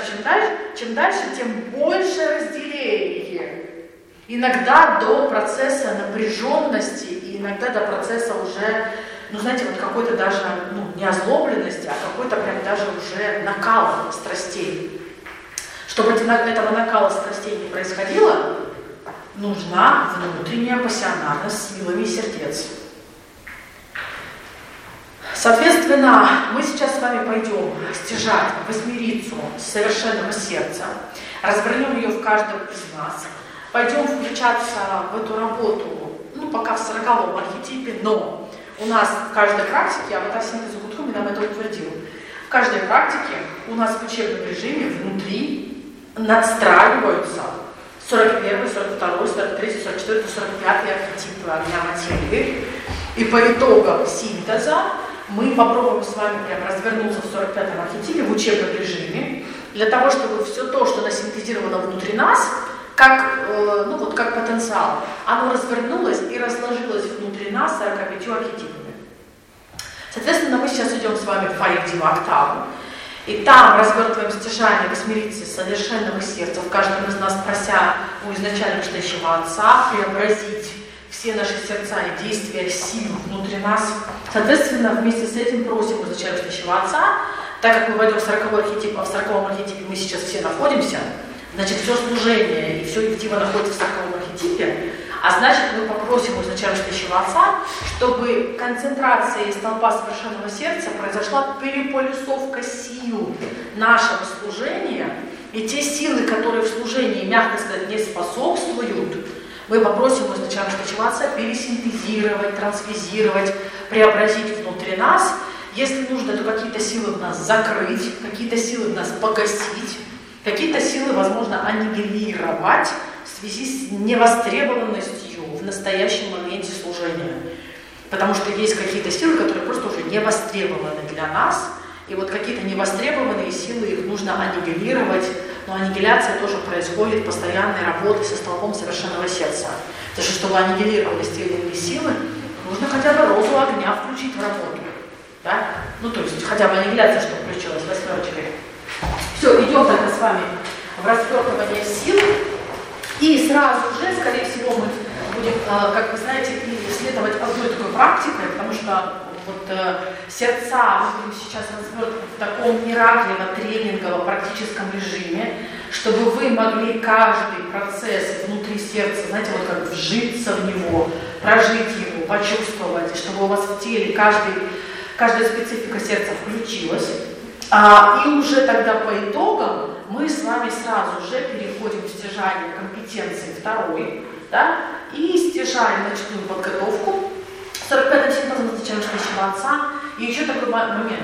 тем больше разделение. Иногда до процесса напряженности, и иногда до процесса уже, знаете, вот какой-то даже, не озлобленности, а какой-то прям даже уже накала страстей. Чтобы этого накала страстей не происходило, нужна внутренняя пассионарность силами сердец. Соответственно, мы сейчас с вами пойдем стяжать восьмерицу совершенного сердца, развернем ее в каждом из нас, пойдем включаться в эту работу, пока в 40-м архетипе, но у нас в каждой практике, а вот Арсений Загутруми нам это утвердил, в каждой практике у нас в учебном режиме внутри надстраиваются 41, 42, 43, 44, 45 архетипы огня материи. И по итогам синтеза мы попробуем с вами прям развернуться в 45-м архетипе в учебном режиме, для того, чтобы все то, что насинтезировано внутри нас, как потенциал, оно развернулось и разложилось внутри нас 45 архетипами. Соответственно, мы сейчас идем с вами в Фаидива октаву, и там развертываем стяжание восьмерицы совершенного сердца, в каждом из нас прося у изначально ждущего Отца преобразить все наши сердца и действия сил внутри нас. Соответственно, вместе с этим просим у изначально ждущего Отца, так как мы войдем в 40-й архетип, а в 40-м архетипе мы сейчас все находимся, значит, все служение и все актива находится в 40-м архетипе, а значит, мы попросим у изначально ждущего Отца, чтобы концентрация из столпа совершенного сердца произошла переполюсовка сил нашего служения, и те силы, которые в служении, мягко сказать, не способствуют, мы попросим у изначально ждущего Отца пересинтезировать, трансфизировать, преобразить внутри нас. Если нужно, то какие-то силы в нас закрыть, какие-то силы в нас погасить, какие-то силы, возможно, аннигилировать в связи с невостребованностью в настоящем моменте служения. Потому что есть какие-то силы, которые просто уже не востребованы для нас, и вот какие-то невостребованные силы, их нужно аннигилировать, но аннигиляция тоже происходит постоянной работой со столпом совершенного сердца. Потому что, чтобы аннигилировались те или иные силы, нужно хотя бы розу огня включить в работу. Да? То есть хотя бы аннигиляция, чтобы включилась восьмерочкой. Все, идем тогда с вами в развертывание сил. И сразу же, скорее всего, мы будем, как вы знаете, исследовать одной такой практикой, потому что вот сердца мы будем сейчас развертывать в таком мираклево-тренингово-практическом режиме, чтобы вы могли каждый процесс внутри сердца, знаете, вот как вжиться в него, прожить его, почувствовать, и чтобы у вас в теле каждая специфика сердца включилась. И уже тогда по итогам мы с вами сразу же переходим в стяжание компетенции второй, да, и стяжаем ночную подготовку. 45-м симптомом назначаем настоящего отца. И еще такой момент.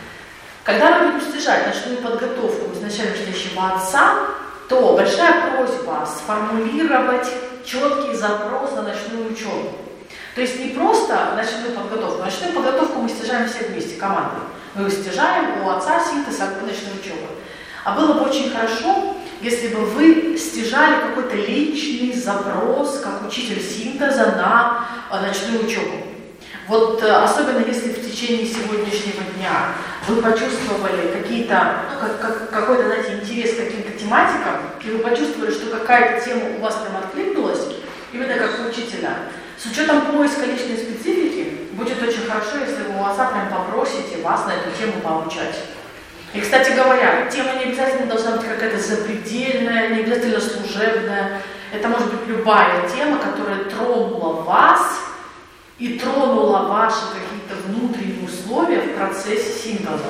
Когда мы будем стяжать ночную подготовку изначально настоящего отца, то большая просьба сформулировать четкий запрос на ночную учебу. То есть не просто ночную подготовку. Ночную подготовку мы стяжаем все вместе, командой. Мы его стяжаем у отца синтез ночной учебы. А было бы очень хорошо, если бы вы стяжали какой-то личный запрос, как учитель синтеза, на ночную учебу. Вот особенно если в течение сегодняшнего дня вы почувствовали какой-то, знаете, интерес к каким-то тематикам, и вы почувствовали, что какая-то тема у вас прям откликнулась, именно как у учителя. С учетом поиска личной специфики, будет очень хорошо, если вы у отца прям попросите вас на эту тему пообучать. И, кстати говоря, тема не обязательно должна быть какая-то запредельная, не обязательно служебная. Это может быть любая тема, которая тронула вас и тронула ваши какие-то внутренние условия в процессе синтеза.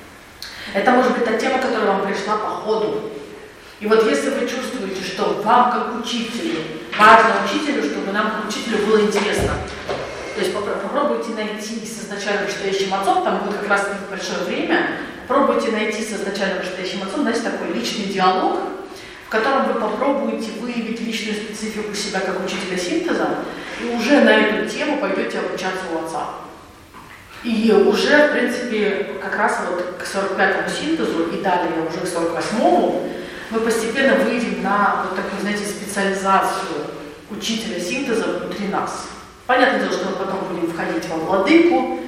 Это может быть та тема, которая вам пришла по ходу. И вот если вы чувствуете, что вам как учителю, важно учителю, чтобы нам как учителю было интересно, то есть попробуйте найти с изначально вышестоящим отцом, там будет как раз большое время, пробуйте найти с изначально вышестоящим отцом, знаете, такой личный диалог, в котором вы попробуете выявить личную специфику себя как учителя синтеза, и уже на эту тему пойдете обучаться у отца. И уже, в принципе, как раз вот к 45-му синтезу и далее уже к 48-му мы постепенно выйдем на вот такую, знаете, специализацию учителя синтеза внутри нас. Понятное дело, что мы потом будем входить во владыку,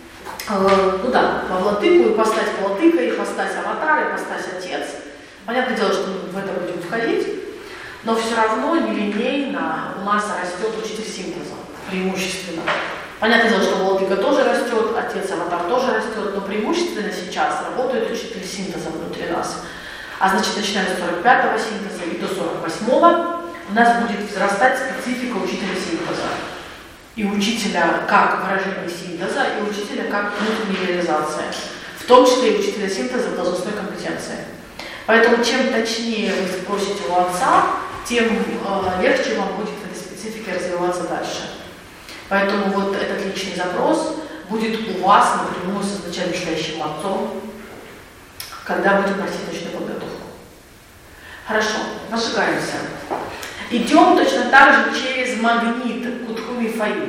во владыку, ипостась владыка, ипостась аватар, ипостась отец. Понятное дело, что мы в это будем входить, но все равно нелинейно у нас растет учитель синтеза, преимущественно. Понятное дело, что владыка тоже растет, отец, аватар тоже растет, но преимущественно сейчас работает учитель синтеза внутри нас. А значит, начиная с 45-го синтеза и до 48-го у нас будет взрастать специфика учителя синтеза. И учителя как выражение синтеза, и учителя как внутренняя реализация. В том числе и учителя синтеза в должностной компетенции. Поэтому чем точнее вы спросите у отца, тем легче вам будет в этой специфике развиваться дальше. Поэтому вот этот личный запрос будет у вас напрямую с изначально вышестоящим отцом, когда будем просить ночную подготовку. Хорошо, зажигаемся. Идем точно так же через магнит Кутхуми Фаи.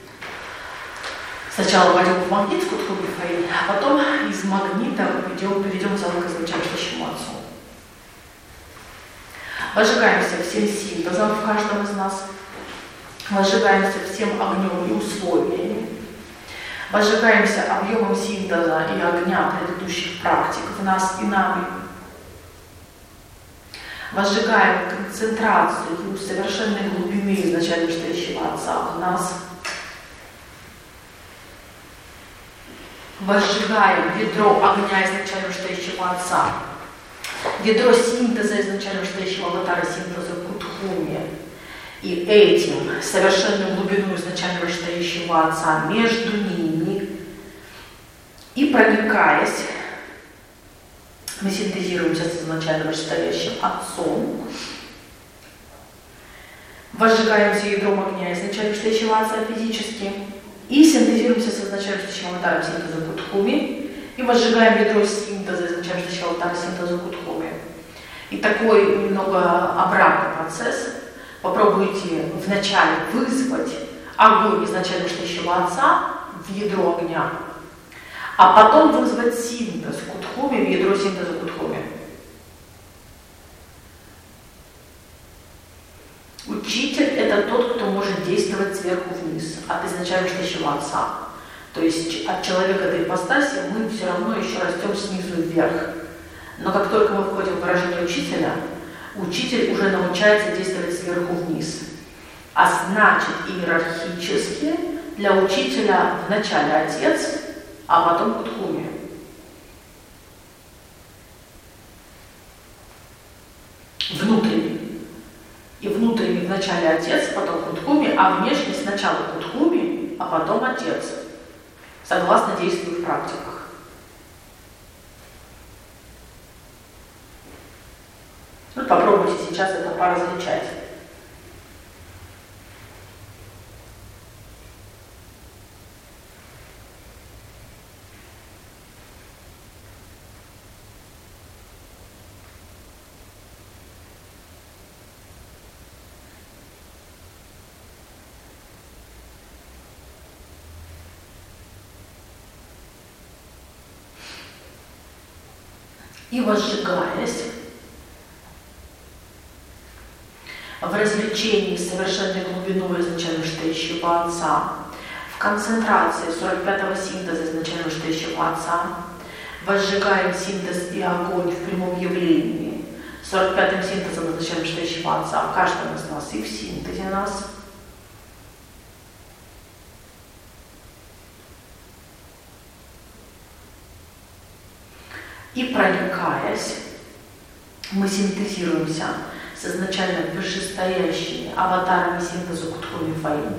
Сначала войдем в магнит Кутхуми Фаи, а потом из магнита перейдем в зал к изначально вышестоящему отцу. Возжигаемся всем синтезом в каждом из нас. Возжигаемся всем огнем и условиями. Возжигаемся объемом синтеза и огня предыдущих практик в нас и нами. Возжигаем концентрацию совершенной глубины изначально вышестоящего отца в нас. Возжигаем ядро огня изначально вышестоящего отца. Ядро синтеза изначально вышестоящего аватара синтеза Кутхуми. И этим совершенную глубину изначально вышестоящего отца между ними. И проникаясь, мы синтезируемся с изначально вышестоящим отцом. Возжигаемся ядром огня изначально вышестоящего отца физически. И синтезируемся с изначально вышестоящим аватаром синтеза Кутхуми. И возжигаем ядро синтеза изначально вышестоящего аватара синтеза Кутхуми. И такой немного обратный процесс. Попробуйте вначале вызвать огонь изначально вышестоящего отца в ядро огня, а потом вызвать синтез Кутхуми в ядро синтеза Кутхуми. Учитель – это тот, кто может действовать сверху вниз, от изначально вышестоящего отца. То есть от человека до ипостаси мы все равно еще растем снизу вверх. Но как только мы входим в выражение учителя, учитель уже научается действовать сверху вниз. А значит, иерархически для учителя вначале отец, а потом Кутхуми. Внутренний. И внутренний вначале отец, потом Кутхуми, а внешний сначала Кутхуми, а потом отец. Согласно действующих практиках. Вот попробуйте сейчас это поразличать. И возжигаясь в развлечении с совершенной глубиной изначально штающего Отца, в концентрации 45-го синтеза изначально штающего Отца, возжигаем синтез и огонь в прямом явлении 45-м синтезом изначально штающего Отца в каждом из нас и в синтезе нас. И проникаясь, мы синтезируемся с изначально вышестоящими аватарами синтеза Кутхуми Фаин.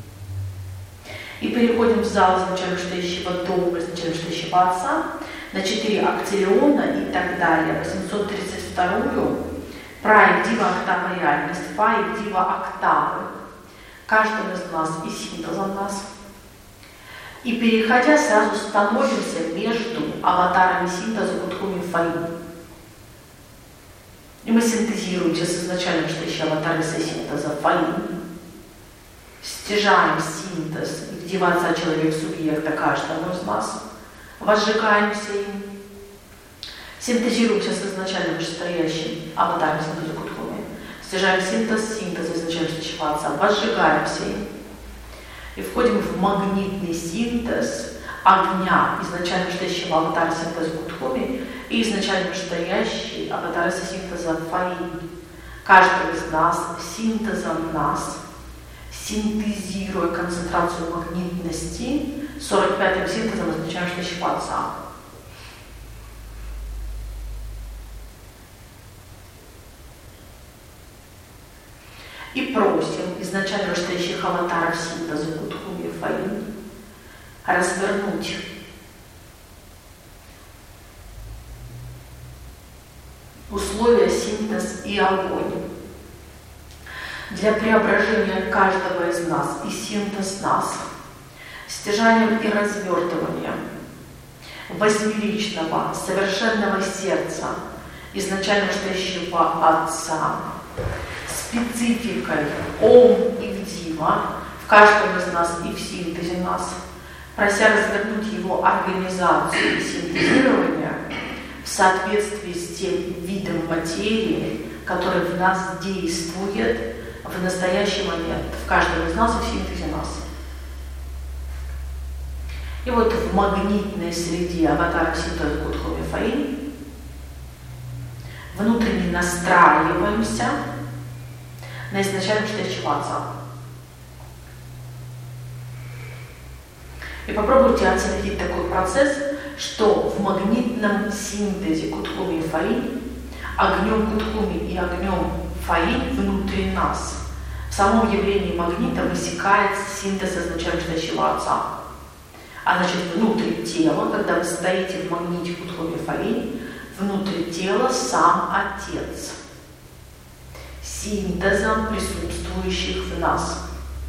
И переходим в зал изначально стоящего дома, изначально стоящего Отца, на 4 акцелиона и так далее. 832-ю праик Дива Октава реальность, праик Дива Октавы. Каждым из нас и синтезом нас. И переходя, сразу становимся между аватарами синтеза Кутхуми Фаин. И мы синтезируемся с изначально стоящей аватарой синтеза Фаин. Стяжаем синтез и Дива Отца человек-субъекта каждому из нас. Возжигаемся им. Синтезируемся с изначально вышестоящим аватаром синтеза Кутхуми. Стяжаем синтеза изначально стоящего Отца. Возжигаемся им. И входим в магнитный синтез огня изначально стоящего аватара синтеза Кутхуми и изначально стоящий аватара синтеза Фаин. Каждый из нас синтезом нас, синтезируя концентрацию магнитности 45-м синтезом изначально стоящего Отца. И просим изначально стоящих аватаров синтеза Кутхуми Фаин развернуть условия синтез и огонь для преображения каждого из нас и синтез нас стяжанием и развертыванием восьмеричного совершенного сердца изначально стоящего Отца, спецификой Ом и Вдива в каждом из нас и в синтезе нас, прося развернуть его организацию и синтезирование в соответствии с тем видом материи, который в нас действует в настоящий момент, в каждом из нас и в синтезе нас. И вот в магнитной среде аватара синтеза Кутхуми Фаин внутренне настраиваемся на изначально стоящего Отца. И попробуйте оценить такой процесс, что в магнитном синтезе Кутхуми Фаин, огнем Кутхуми и огнем Фаин внутри нас, в самом явлении магнита высекается синтез изначально стоящего Отца. А значит, внутри тела, когда вы стоите в магните Кутхуми Фаин, внутри тела сам Отец, синтезом присутствующих в нас.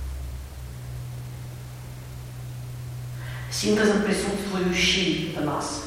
Синтезом присутствующий в нас.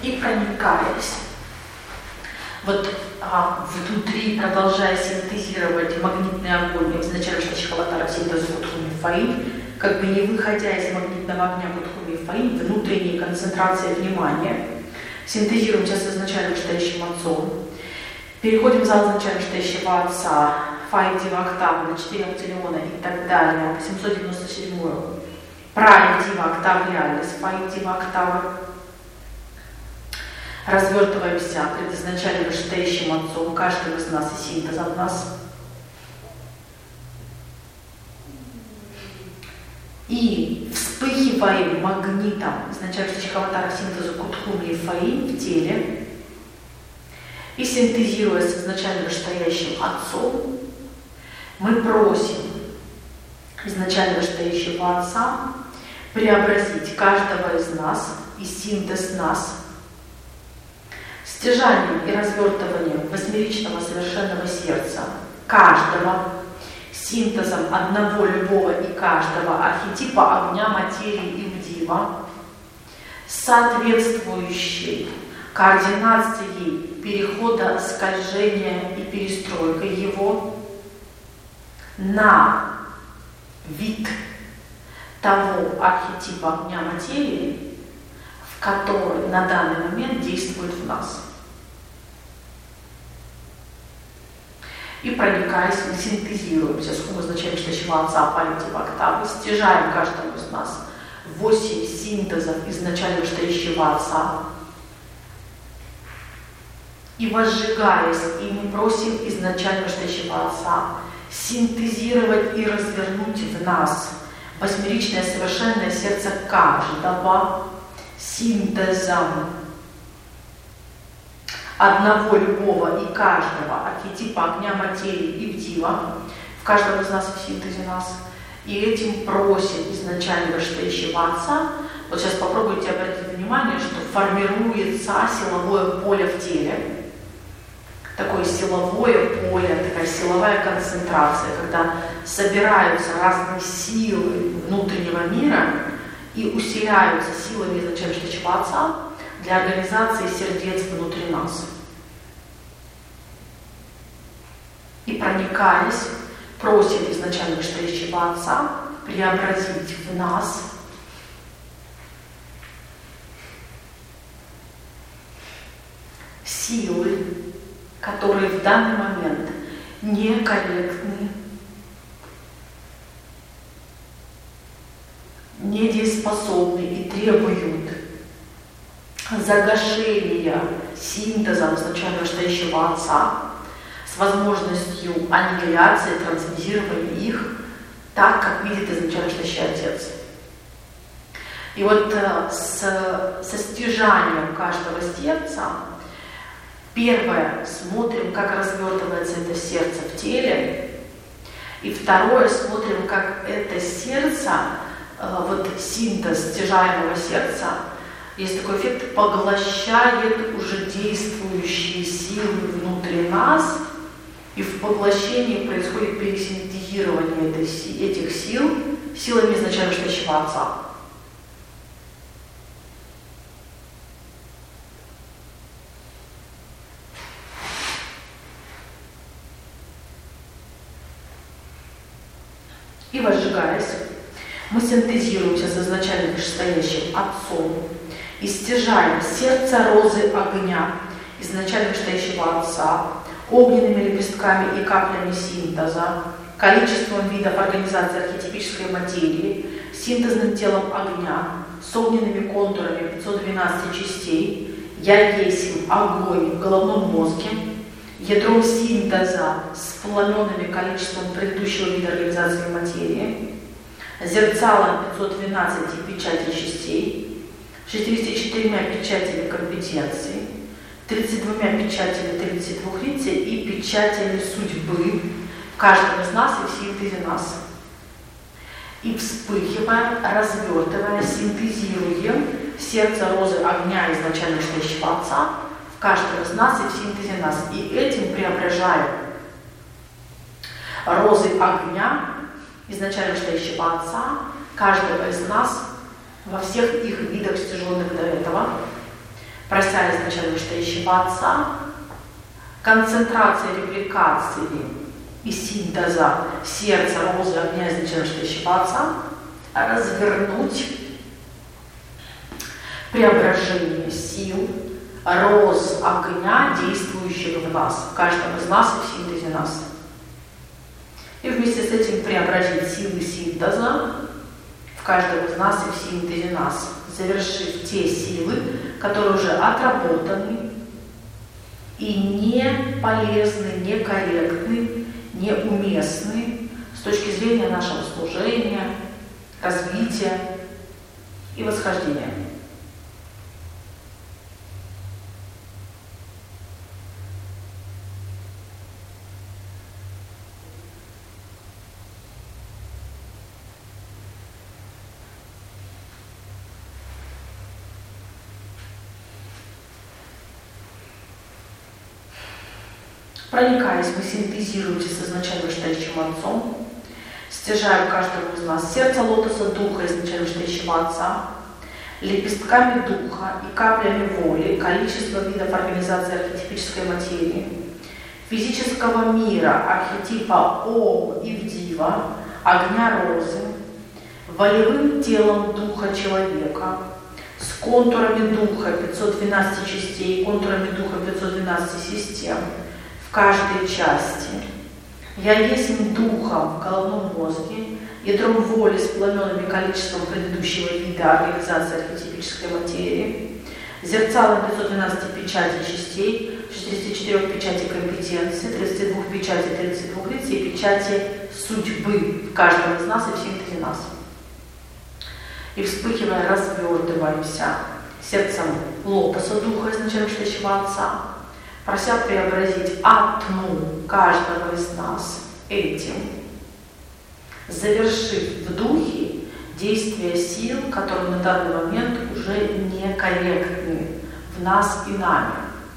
и проникаясь вот внутри, продолжая синтезировать магнитный огонь, изначально штащих аватаров синтеза Кутхуми Фаин, как бы не выходя из магнитного огня Кутхуми Фаин, внутренней концентрации внимания, синтезируем сейчас изначально штащим отцом, переходим в зал изначально штащего отца, Фа Дива октавы на 4 антиллиона и так далее, 797-ю, Пра Дива октавы реальность, Фа Дива октавы. Развертываемся пред изначально штащим отцом, каждым из нас и синтезом в нас. И вспыхиваем магнитом изначально штащих аватаров синтеза Кутхуми и Фаин в теле. И синтезируя с изначально стоящим отцом, мы просим изначально стоящего отца преобразить каждого из нас и синтез нас стяжанием и развертыванием восьмеричного совершенного сердца каждого, синтезом одного любого и каждого архетипа огня, материи и вдива, соответствующей координацией перехода, скольжения и перестройкой его на вид того архетипа огня, материи, в который на данный момент действует в нас. И проникаясь, мы синтезируемся с изначально штащего отца палитива октавы, стяжаем каждому из нас 8 синтезов изначально штащего отца. И возжигаясь, и мы просим изначально штащего отца синтезировать и развернуть в нас восьмеричное совершенное сердце каждого синтезом одного любого и каждого архетипа огня, материи и вдива, в каждом из нас в синтезе нас. И этим просим изначально штащего отца. Вот сейчас попробуйте обратить внимание, что формируется силовое поле в теле. Такое силовое поле, такая силовая концентрация, когда собираются разные силы внутреннего мира и усиляются силами изначально штащего отца для организации сердец внутри нас. И проникаясь, просим изначально штащего отца преобразить в нас силы, которые в данный момент некорректны, недееспособны и требуют загашения синтеза изначально штащего отца с возможностью аннигиляции, трансмутирования их так, как видит изначально штащий отец. И вот со стяжанием каждого сердца первое, смотрим, как развертывается это сердце в теле, и второе, смотрим, как это сердце, вот синтез стяжаемого сердца, есть такой эффект, поглощает уже действующие силы внутри нас, и в поглощении происходит пересинтезирование этих сил силами изначально штащего отца. И возжигаясь, мы синтезируемся с изначально стоящим отцом и стяжаем сердце розы огня изначально стоящего отца огненными лепестками и каплями синтеза, количеством видов организации архетипической материи, синтезным телом огня, с огненными контурами 512 частей, я есть огонь в головном мозге, ядром синтеза с пламенными количеством предыдущего вида организации материи, зерцалом 512 печатей частей, 64 печатями компетенций, 32 печатями 32 лиц и печатями судьбы в каждом из нас и в синтезе нас. И вспыхивая, развертывая, синтезируем сердце розы огня изначально штащего отца в каждом из нас и в синтезе нас. И этим преображаем розы огня изначально штащего отца каждого из нас во всех их видах стяженных до этого, прося изначально вышестоящего Отца, концентрация репликации и синтеза сердца, розы, огня изначально вышестоящего Отца, развернуть преображение сил, роз огня, действующих в нас, в каждом из нас и в синтезе нас. И вместе с этим преобразить силы синтеза в каждом из нас и в синтезе нас, завершив те силы, которые уже отработаны и не полезны, некорректны, неуместны с точки зрения нашего служения, развития и восхождения. Проникаясь, мы синтезируемся с изначально вышестоящим Отцом, стяжая каждого из нас сердце лотоса Духа изначально вышестоящего Отца, лепестками Духа и каплями воли, количество видов организации архетипической материи, физического мира, архетипа Ом и Вдива, огня розы, волевым телом Духа человека, с контурами Духа 512 частей, контурами Духа 512 систем, в каждой части. Я есть Духом в головном мозге, ядром воли с пламенным количеством предыдущего вида организации архетипической материи, зерцалом 512 печати частей, 64 печати компетенции, 32 печати 32 лиц и печати судьбы в каждом из нас и в синтезе нас. И вспыхивая, развертываемся сердцем лотоса Духа изначально вышестоящего Отца, прося преобразить атму каждого из нас этим, завершив в Духе действия сил, которые на данный момент уже некорректны в нас и нами.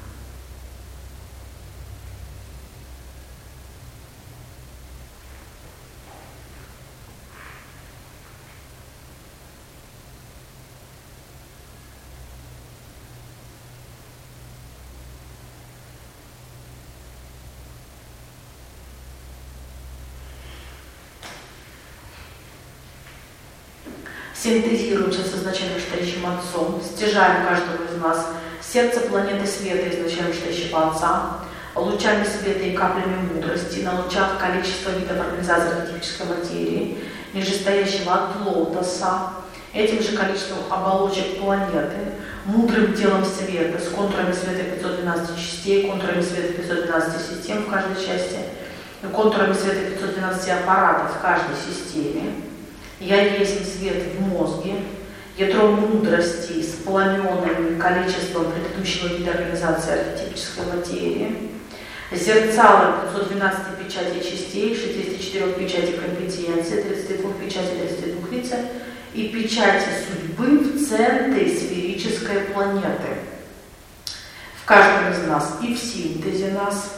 Синтезируемся с изначально вышестоящим Отцом, стяжаем каждого из нас сердце планеты света изначально вышестоящего Отца, лучами света и каплями мудрости, на лучах количества видов организации архетипической материи, нижестоящего от лотоса, этим же количеством оболочек планеты, мудрым телом света, с контурами света 512 частей, контурами света 512 систем в каждой части, контурами света 512 аппаратов в каждой системе. Я есть свет в мозге, ядро мудрости с пламенным количеством предыдущего вида организации архетипической материи, зерцало 512 печати частей, 64 печати компетенции, 32 печати 32 лиц и печати судьбы в центре сферической планеты. В каждом из нас и в синтезе нас.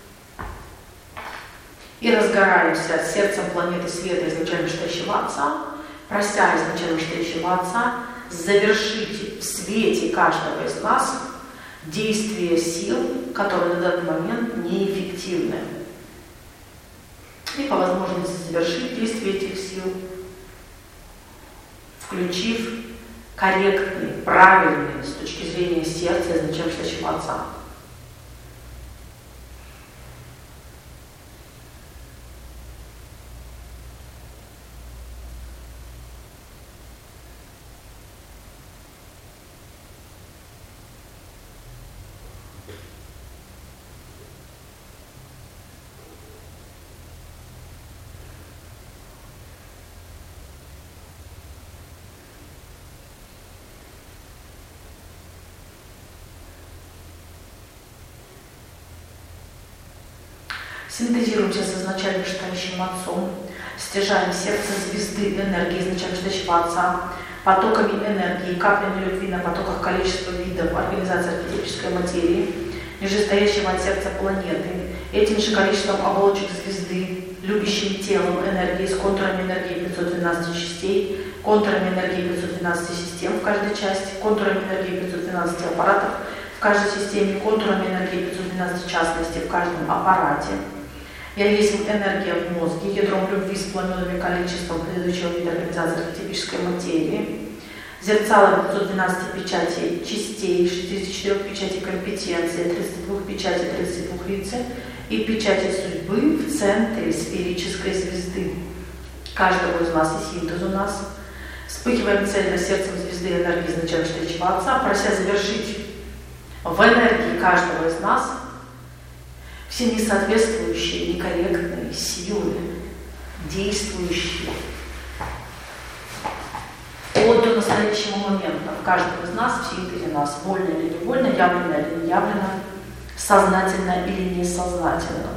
И разгораемся сердцем планеты света изначально вышестоящего Отца, прося изначально вышестоящего Отца завершить в свете каждого из нас действия сил, которые на данный момент неэффективны. И по возможности завершить действие этих сил, включив корректный, правильный с точки зрения сердца изначально вышестоящего Отца. Синтезируемся с изначально вышестоящим Отцом, стяжаем сердце звезды энергии изначально вышестоящего Отца, потоками энергии, каплями любви на потоках количества видов организации архетипической материи, нижестоящего от сердца планеты, этим же количеством оболочек звезды, любящим телом энергии с контурами энергии 512 частей, контурами энергии 512 систем в каждой части, контурами энергии 512 аппаратов в каждой системе, контурами энергии 512 частностей в каждом аппарате. Я есть энергия в мозге, ядром любви с пламенным количеством предыдущего вида организации архетипической материи. Зерцало 512 печатей частей, 64 печатей компетенции, 32 печатей 32 лиц и печати судьбы в центре сферической звезды. Каждого из нас и синтез у нас. Вспыхиваем цельно сердцем звезды энергии изначально стоящего Отца, прося завершить в энергии каждого из нас все несоответствующие, некорректные силы, действующие вплоть до настоящего момента в каждом из нас, в синтезе нас, вольно или невольно, явлено или не явлено, сознательно или несознательно.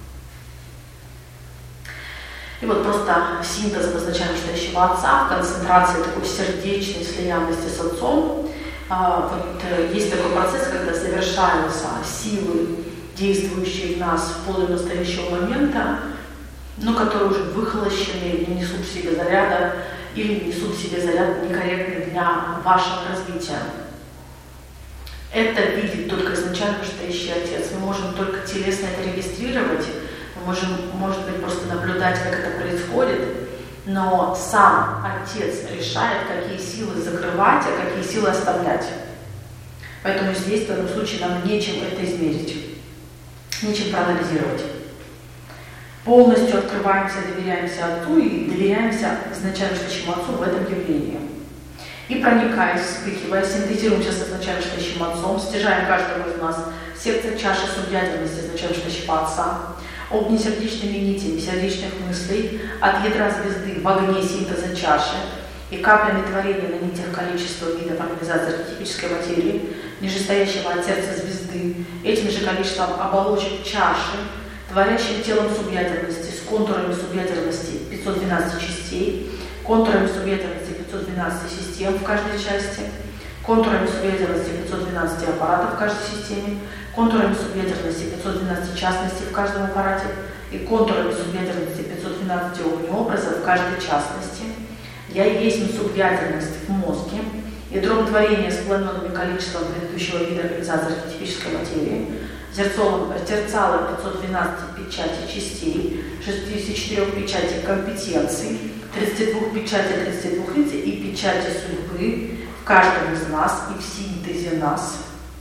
И вот просто синтез изначально стоящего Отца, концентрация такой сердечной слиянности с Отцом. Есть такой процесс, когда завершаются силы, действующие в нас вплоть до настоящего момента, но которые уже выхолощены, не несут в себе заряда или несут в себе заряд некорректный для вашего развития. Это видит только изначально стоящий Отец. Мы можем только телесно это регистрировать, мы можем, может быть, просто наблюдать, как это происходит, но сам Отец решает, какие силы закрывать, а какие силы оставлять. Поэтому здесь, в данном случае, нам нечем это измерить, нечем проанализировать. Полностью открываемся, доверяемся Отцу и доверяемся изначально стоящему Отцу в этом явлении. И проникаясь, вспыхивая, синтезируемся с изначально стоящим Отцом, стяжаем каждого из нас сердце чаши субъядерности изначально стоящего Отца, огнесердечными нитями сердечных мыслей от ядра звезды в огне синтеза чаши и каплями творения на нитях количества видов организации архетипической материи, нижестоящего от сердца звезды, этим же количеством оболочек чаши, творящим телом субъядерности с контурами субъядерности 512 частей, контурами субъядерности 512 систем в каждой части, контурами субъядерности 512 аппаратов в каждой системе, контурами субъядерности 512 частностей в каждом аппарате и контурами субъядерности 512 огнеобразов в каждой частности. Я есть субъядерность в мозге, ядром творения с пламенным количеством предыдущего вида организации архетипической материи, зерцало 512 печати частей, 64 печати компетенций, 32 печати 32 лиц и печати судьбы в каждом из нас и в синтезе нас.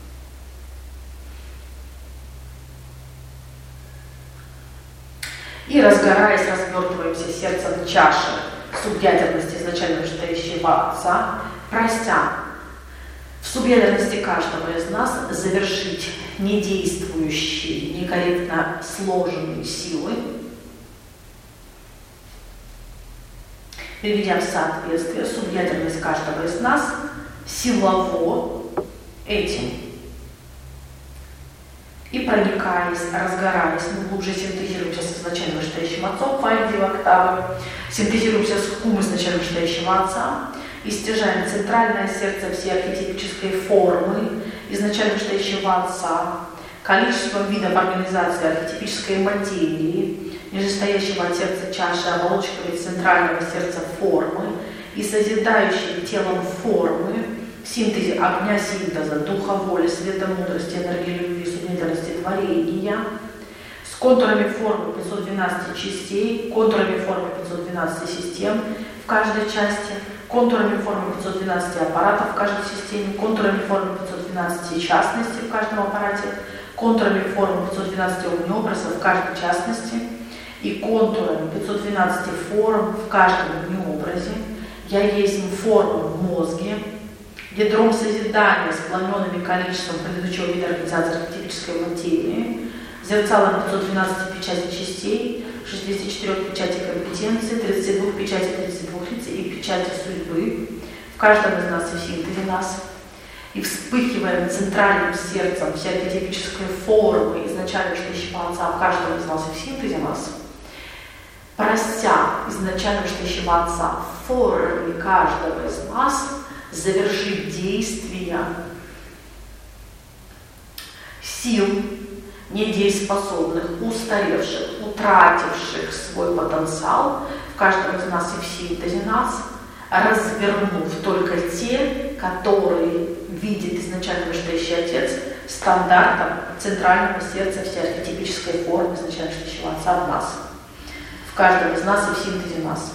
И разгораясь, развертываемся сердцем чаши субъядерности изначально стоящего Отца, прося в субъядерности каждого из нас завершить недействующие, некорректно сложенные силы, приведя в соответствие субъядерность каждого из нас силово этим. И проникаясь, разгораясь, мы глубже синтезируемся с изначально стоящим Отцом, файл октавы, синтезируемся с хум изначально стоящего Отца и стяжаем центральное сердце всей архетипической формы изначально стоящего Отца, количеством видов организации архетипической материи, нижестоящего от сердца чаши, оболочками центрального сердца формы и созидающим телом формы в синтезе огня синтеза, духа воли, света мудрости, энергии любви, субъядерности творения, с контурами формы 512 частей, контурами формы 512 систем в каждой части, контурами формы 512 аппаратов в каждой системе, контурами формы 512 частностей в каждом аппарате, контурами формы 512 огнеобразов в каждой частности и контурами 512 форм в каждом огнеобразе. Я есть форма в мозге, ядром созидания с пламенным количеством предыдущего вида организации архетипической материи, зерцалом 512 печати частей, 64 печати компетенции, 32 печати 32 лиц и печати судьбы в каждом из нас и в синтезе нас. И вспыхиваем центральным сердцем всей архетипической формы изначально стоящего Отца в каждом из нас и в синтезе нас, прося изначально стоящего Отца в форме каждого из нас завершить действия сил, недееспособных, устаревших, утративших свой потенциал в каждом из нас и в синтезе нас, развернув только те, которые видят изначально вышестоящий Отец стандартом центрального сердца всей архетипической формы изначально вышестоящего Отца в нас, в каждом из нас и в синтезе нас.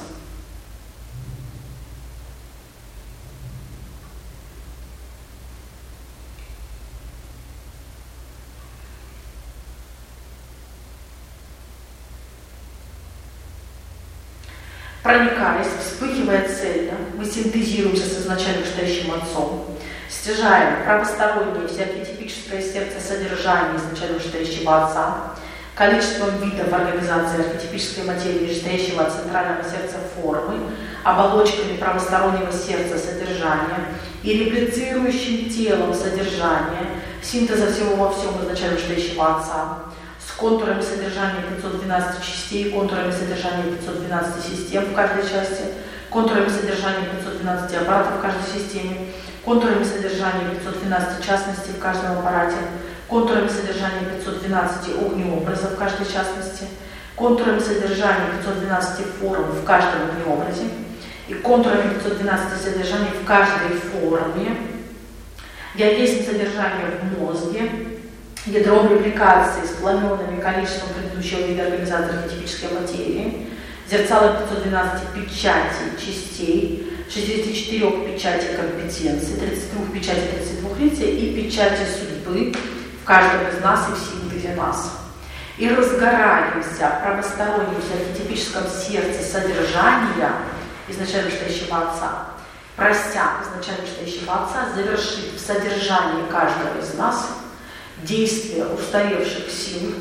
Проникаясь, вспыхивая цельно, мы синтезируемся с изначально вышестоящим Отцом, стяжаем правостороннее всеархетипическое сердце содержания изначально вышестоящего Отца, количеством видов организации архетипической материи вышестоящего от центрального сердца формы, оболочками правостороннего сердца содержания и реплицирующим телом содержания, синтеза всего во всем изначально вышестоящего Отца, с контурами содержания 512 частей, контурами содержания 512 систем в каждой части, контурами содержания 512 аппаратов в каждой системе, контурами содержания 512 частностей в каждом аппарате, контурами содержания 512 огнеобразов в каждой частности, контурами содержания 512 форм в каждом огнеобразе и контурами 512 содержаний в каждой форме. Я есть содержание в мозге, ядром репликации с пламенным количеством предыдущего вида организации архетипической материи, зерцало 512 печатей частей, 64 печати компетенции, 32 печати 32 лица и печати судьбы в каждом из нас и в синтезе нас. И разгораемся правосторонним в архетипическом сердце содержания изначально вышестоящего Отца, прося изначально вышестоящего Отца завершить в содержании каждого из нас действия устаревших сил,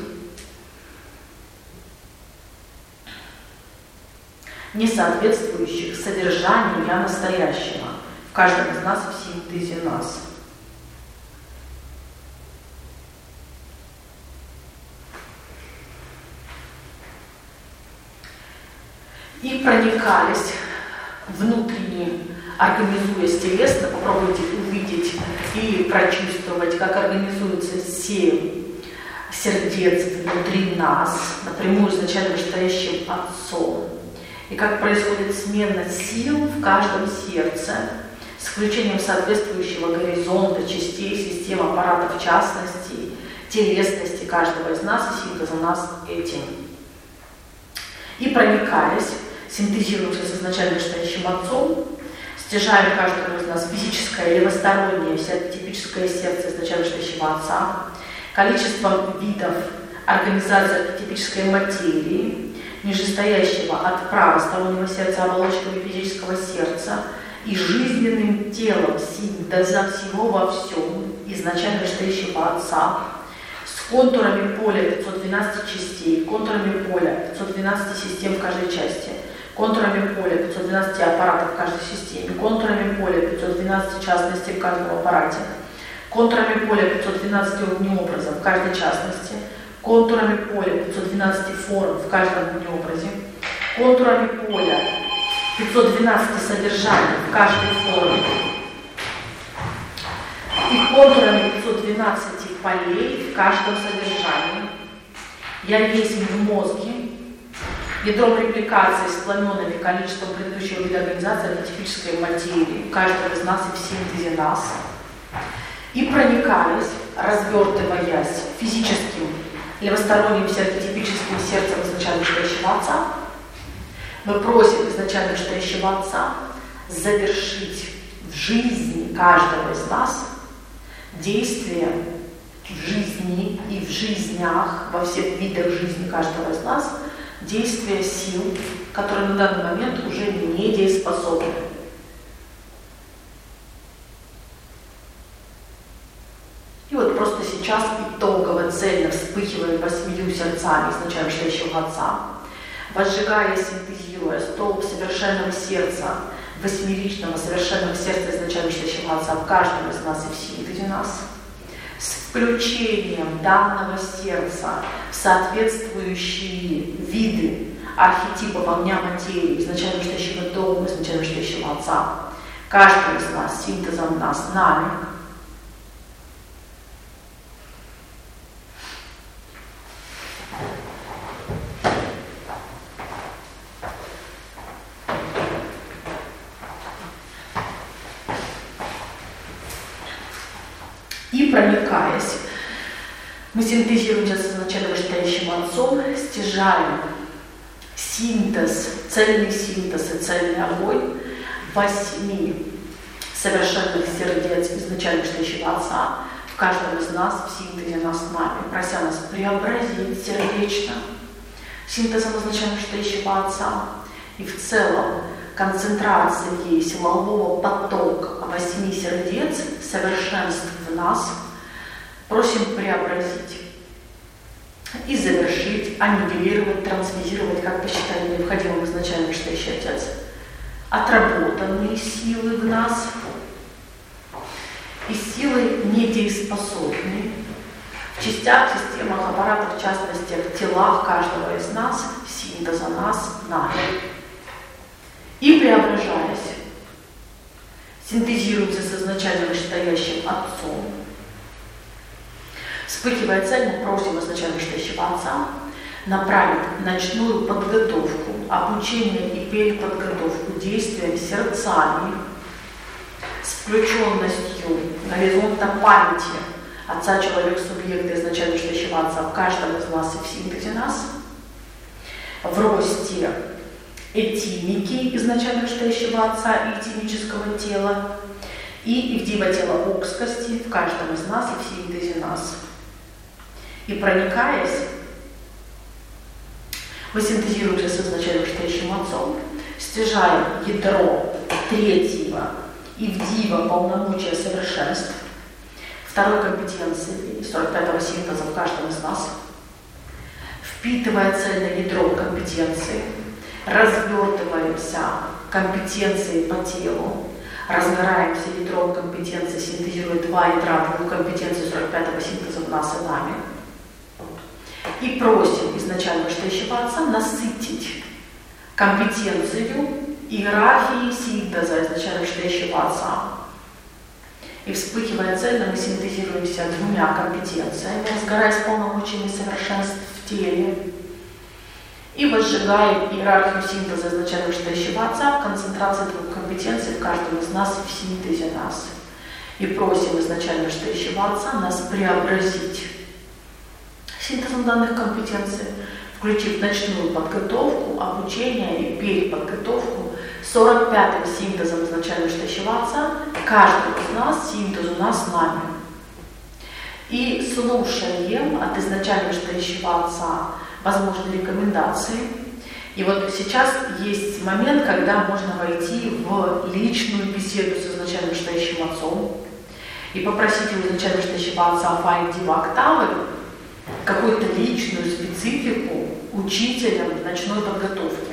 не соответствующих содержанию «я» настоящего в каждом из нас и в синтезе нас. И проникались внутренне, организуясь телесно, попробуйте увидеть и прочувствовать, как организуются 7 сердец внутри нас, напрямую изначально вышестоящим Отцом, и как происходит смена сил в каждом сердце с включением соответствующего горизонта, частей, систем, аппаратов, частностей, телесности каждого из нас и синтеза нас этим. И проникаясь, синтезируемся с изначально вышестоящим Отцом, стяжаем каждому из нас физическое левостороннее всеархетипическое сердце изначально вышестоящего Отца, количеством видов организации архетипической материи, нижестоящего от правостороннего сердца оболочками физического сердца и жизненным телом синтеза всего во всем изначально вышестоящего Отца, с контурами поля 512 частей, контурами поля 512 систем в каждой части, контурами поля 512 аппаратов в каждой системе, контурами поля 512 частностей в каждом аппарате, контурами поля 512 огнеобразов в каждой частности, контурами поля 512 форм в каждом огнеобразе, контурами поля 512 содержаний в каждой форме и контурами 512 полей в каждом содержании. Я есть в мозге, ядром репликации с пламенным количеством предыдущего вида организации архетипической материи, каждого из нас и в синтезе нас, и проникаясь, развертываясь физическим левосторонним всеархетипическим сердцем изначально вышестоящего Отца, мы просим изначально вышестоящего Отца завершить в жизни каждого из нас действия в жизни и в жизнях, во всех видах жизни каждого из нас, действия сил, которые на данный момент уже не дееспособны. И вот просто сейчас итогово, цельно вспыхиваем 8 сердцами изначально вышестоящего Отца, возжигая, синтезируя столб совершенного сердца, 8-личного совершенного сердца изначально вышестоящего Отца в каждом из нас и в синтезе нас, с включением данного сердца в соответствующие виды архетипов огня материи изначально вышестоящего дома, изначально вышестоящего Отца, каждый из нас, синтезом нас, нами. проникаясь, мы синтезируемся с изначально вышестоящим Отцом, стяжаем синтез, цельный синтез и цельный огонь 8 совершенных сердец изначально вышестоящего Отца в каждом из нас, в синтезе нас с нами, прося нас преобразить сердечно синтезом изначально вышестоящего Отца и в целом концентрацией силового потока 8 сердец, совершенств в нас, просим преобразить и завершить, аннигилировать, трансмутировать, как посчитали необходимым изначально вышестоящий Отец, отработанные силы в нас и силы недееспособные в частях, системах, аппаратах, в частности, в телах каждого из нас, синтеза нас, нами. И преображаясь, синтезируемся с изначально вышестоящим Отцом, вспыхивая цель, мы просим изначально вышестоящего Отца направить ночную подготовку, обучение и переподготовку действиям сердцами с включенностью горизонта памяти Отца, человек, субъекта, изначально вышестоящего Отца в каждом из нас и в синтезе нас, в росте этимики изначально вышестоящего Отца и этимического тела, и ивдива тела окскости в каждом из нас и в синтезе нас. И проникаясь, мы синтезируемся с изначально вышестоящим Отцом, стяжаем ядро третьего ивдива полномочия совершенств, второй компетенции 45-го синтеза в каждом из нас, впитывая цельное ядро компетенции, развертываемся компетенцией по телу, разгораемся ядром компетенции, синтезируя 2 ядра, 2 компетенций 45-го синтеза в нас и нами. И просим изначально вышестоящего Отца насытить компетенцию иерархии синтеза изначально вышестоящего Отца. И вспыхивая цельно, мы синтезируемся 2 компетенциями, разгораясь полномочиями совершенств в теле, и возжигаем иерархию синтеза изначально вышестоящего Отца в концентрации 2 компетенций в каждом из нас и в синтезе нас. И просим изначально вышестоящего Отца нас преобразить синтезом данных компетенций, включив ночную подготовку, обучение и переподготовку 45-м синтезом изначально вышестоящего Отца, каждый из нас, синтезу нас с нами. И слушаем от изначально вышестоящего Отца возможные рекомендации. И вот сейчас есть момент, когда можно войти в личную беседу с изначально вышестоящим Отцом и попросить у изначально вышестоящего Отца Фа-Ивдива октавы какую-то личную специфику учителя в ночной подготовке.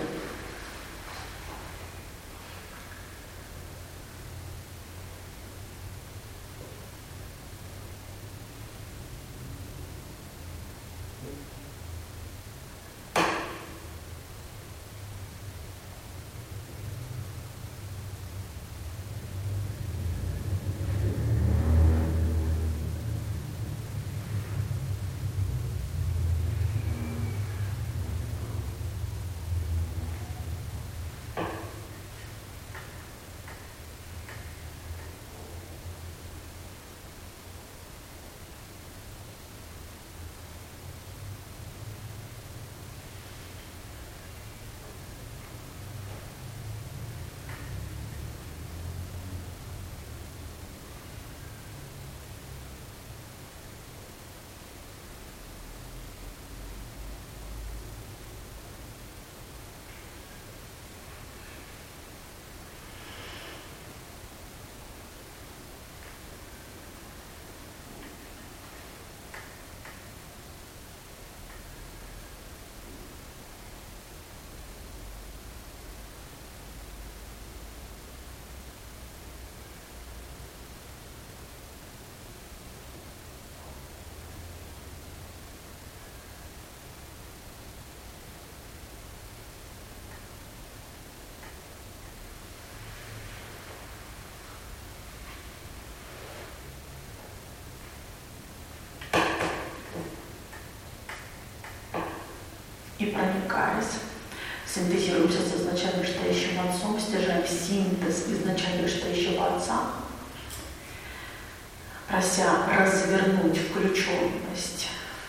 И проникаясь, синтезируемся с изначально вышестоящим Отцом, стяжаем синтез изначально вышестоящего Отца, прося развернуть включенность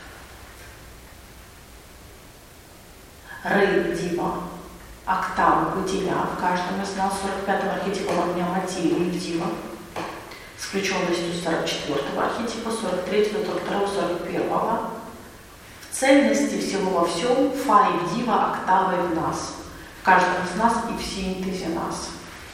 Ры, Дива, октавы бытия в каждом из нас, 45-го архетипа огня материи Дива, с включенностью 44-го архетипа, 43-го, 42-го, 41-го. В цельности всего во всем Фа и Дива октавы в нас, в каждом из нас и в синтезе нас.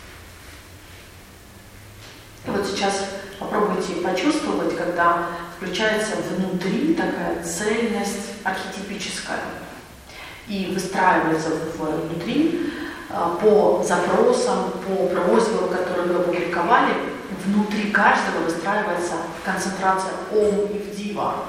И вот сейчас попробуйте почувствовать, когда включается внутри такая цельность архетипическая и выстраивается внутри по запросам, по просьбам, которые вы опубликовали, внутри каждого выстраивается концентрация Ом и Дива.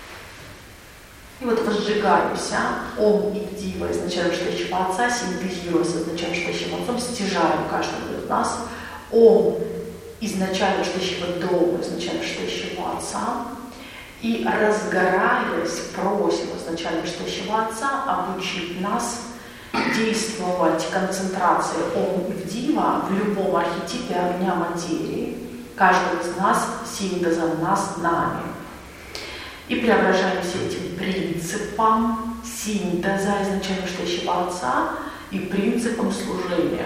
И вот возжигаемся Ом и Дива, изначально штащего Отца, синтезируя с изначально штащим Отцом, стяжаем каждого из нас Ом изначально штащего Дома, изначально штащего Отца, и, разгораясь, просим изначально штащего Отца обучить нас действовать концентрацией Ом и Дива в любом архетипе огня материи, каждого из нас синтезом нас нами. И преображаемся этим принципом синтеза изначально штащего Отца и принципом служения.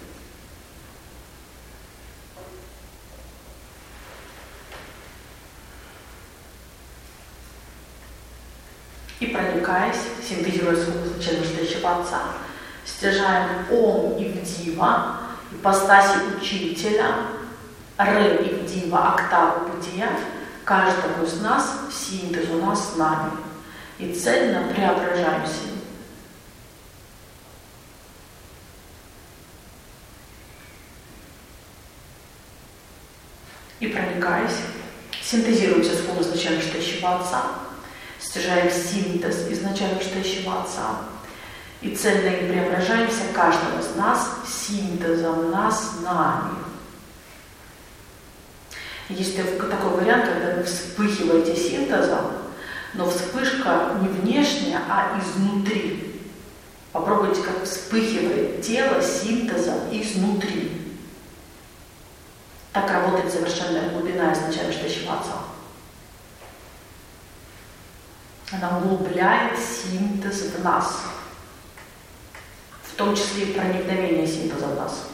И проникаясь, синтезируя звук изначально штащего Отца, стяжаем Ом и Дива, ипостаси учителя, Ре и Дива, октавы бытия, каждому из нас, синтез у нас с нами. И цельно преображаемся. И проникаясь, синтезируемся с фоном изначально штащего Отца, стяжаем синтез изначально штащего Отца, и цельно и преображаемся каждого из нас синтезом нас с нами. Есть такой вариант, когда вы вспыхиваете синтезом, но вспышка не внешняя, а изнутри. Попробуйте, как вспыхивает тело синтезом изнутри. Так работает совершенная глубина изначально штащего Отца. Она углубляет синтез в нас, в том числе и проникновение синтеза в нас.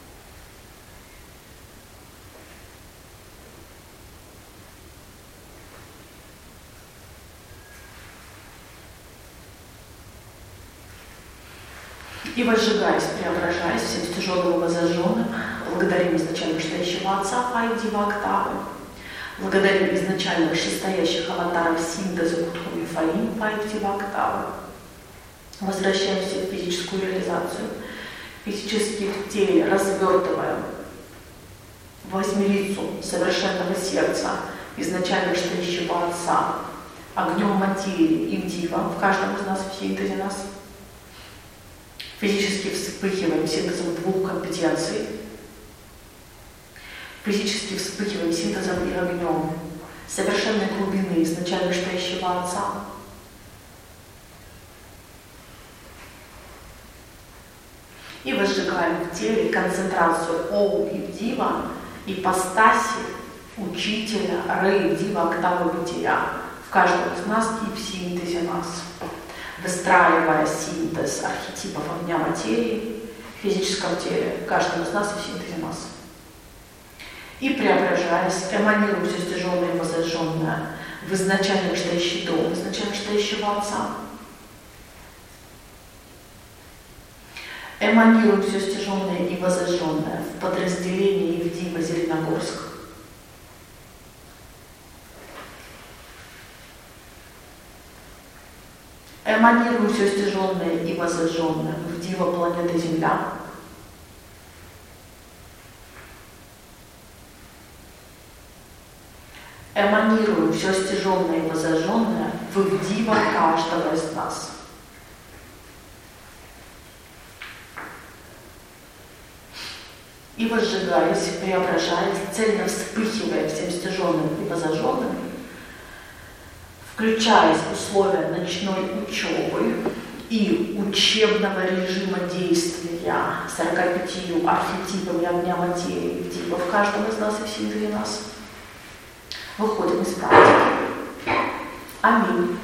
И возжигаясь, преображаясь, всем стяженным и возожженным, благодарим изначально штащего Отца, Фа и Дива октавы, благодарим изначально вышестоящих аватаров синтеза Кутху и Фаим, Фа и Дива октавы. Возвращаемся в физическую реализацию. Физически в теле развертываем восьмерицу совершенного сердца, изначально штащего Отца, огнем материи и Дива, в каждом из нас, в синтезе нас. Физически вспыхиваем синтезом двух компетенций. Физически вспыхиваем синтезом и огнем совершенной глубины изначально штащего Отца. И возжигаем в теле концентрацию Ом и Дива, ипостаси учителя Ры и Дива, октавы бытия в каждом из нас и в синтезе нас. Выстраивая синтез архетипов огня материи в физическом теле, в каждом из нас и в синтезе нас. И преображаясь, эманируем все стяженное и возожженное в изначально штащий Дом, изначально штащего Отца. Эманируем все стяженное и возожженное в подразделении Евдива Зеленогорск. Эманируем все стяженное и возожженное в Дива планеты Земля. Эманируем все стяженное и возожженное в Дива каждого из нас. И возжигаясь, преображаясь, цельно вспыхивая всем стяженным и возожженным, включаясь в условия ночной учебы и учебного режима действия 45 архетипами огня материи Дива в каждом из нас и в синтезе нас, выходим из практики. Аминь.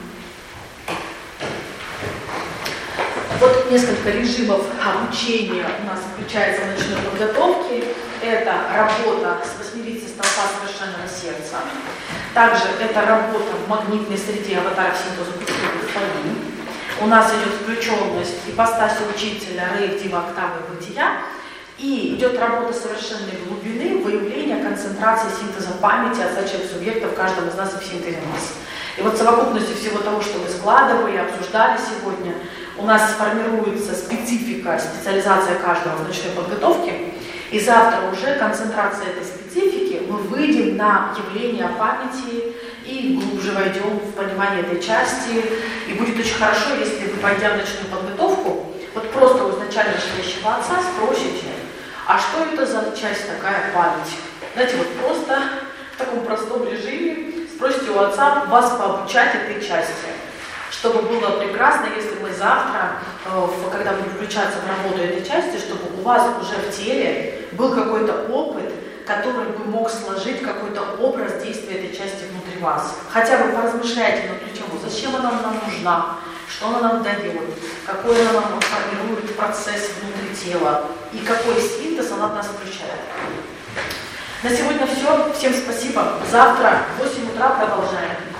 Вот несколько режимов обучения у нас включается в ночной подготовке. Это работа с 8-лицей столпа совершенного сердца. Также это работа в магнитной среде аватаров синтеза культуры. У нас идет включенность ипостаси учителя, рейв, дива, октавы, бытия. И идет работа совершенной глубины, выявления, концентрации, синтеза памяти, отсачек субъектов каждого из нас и в синтезе нас. И вот в совокупности всего того, что мы складывали, обсуждали сегодня, у нас сформируется специфика, специализация каждого в ночной подготовке. И завтра уже концентрация этой специфики, мы выйдем на явление памяти и глубже войдем в понимание этой части. И будет очень хорошо, если вы, пойдя в ночную подготовку, вот просто у изначально живущего отца спросите, а что это за часть такая память? Знаете, вот просто в таком простом режиме спросите у отца вас пообучать этой части. Чтобы было прекрасно, если мы завтра, когда будем включаться в работу этой части, чтобы у вас уже в теле был какой-то опыт, который бы мог сложить какой-то образ действия этой части внутри вас. Хотя бы поразмышляйте на эту тему, зачем она нам нужна, что она нам дает, какой она нам формирует процесс внутри тела и какой синтез она от нас включает. На сегодня все. Всем спасибо. Завтра в 8 утра продолжаем.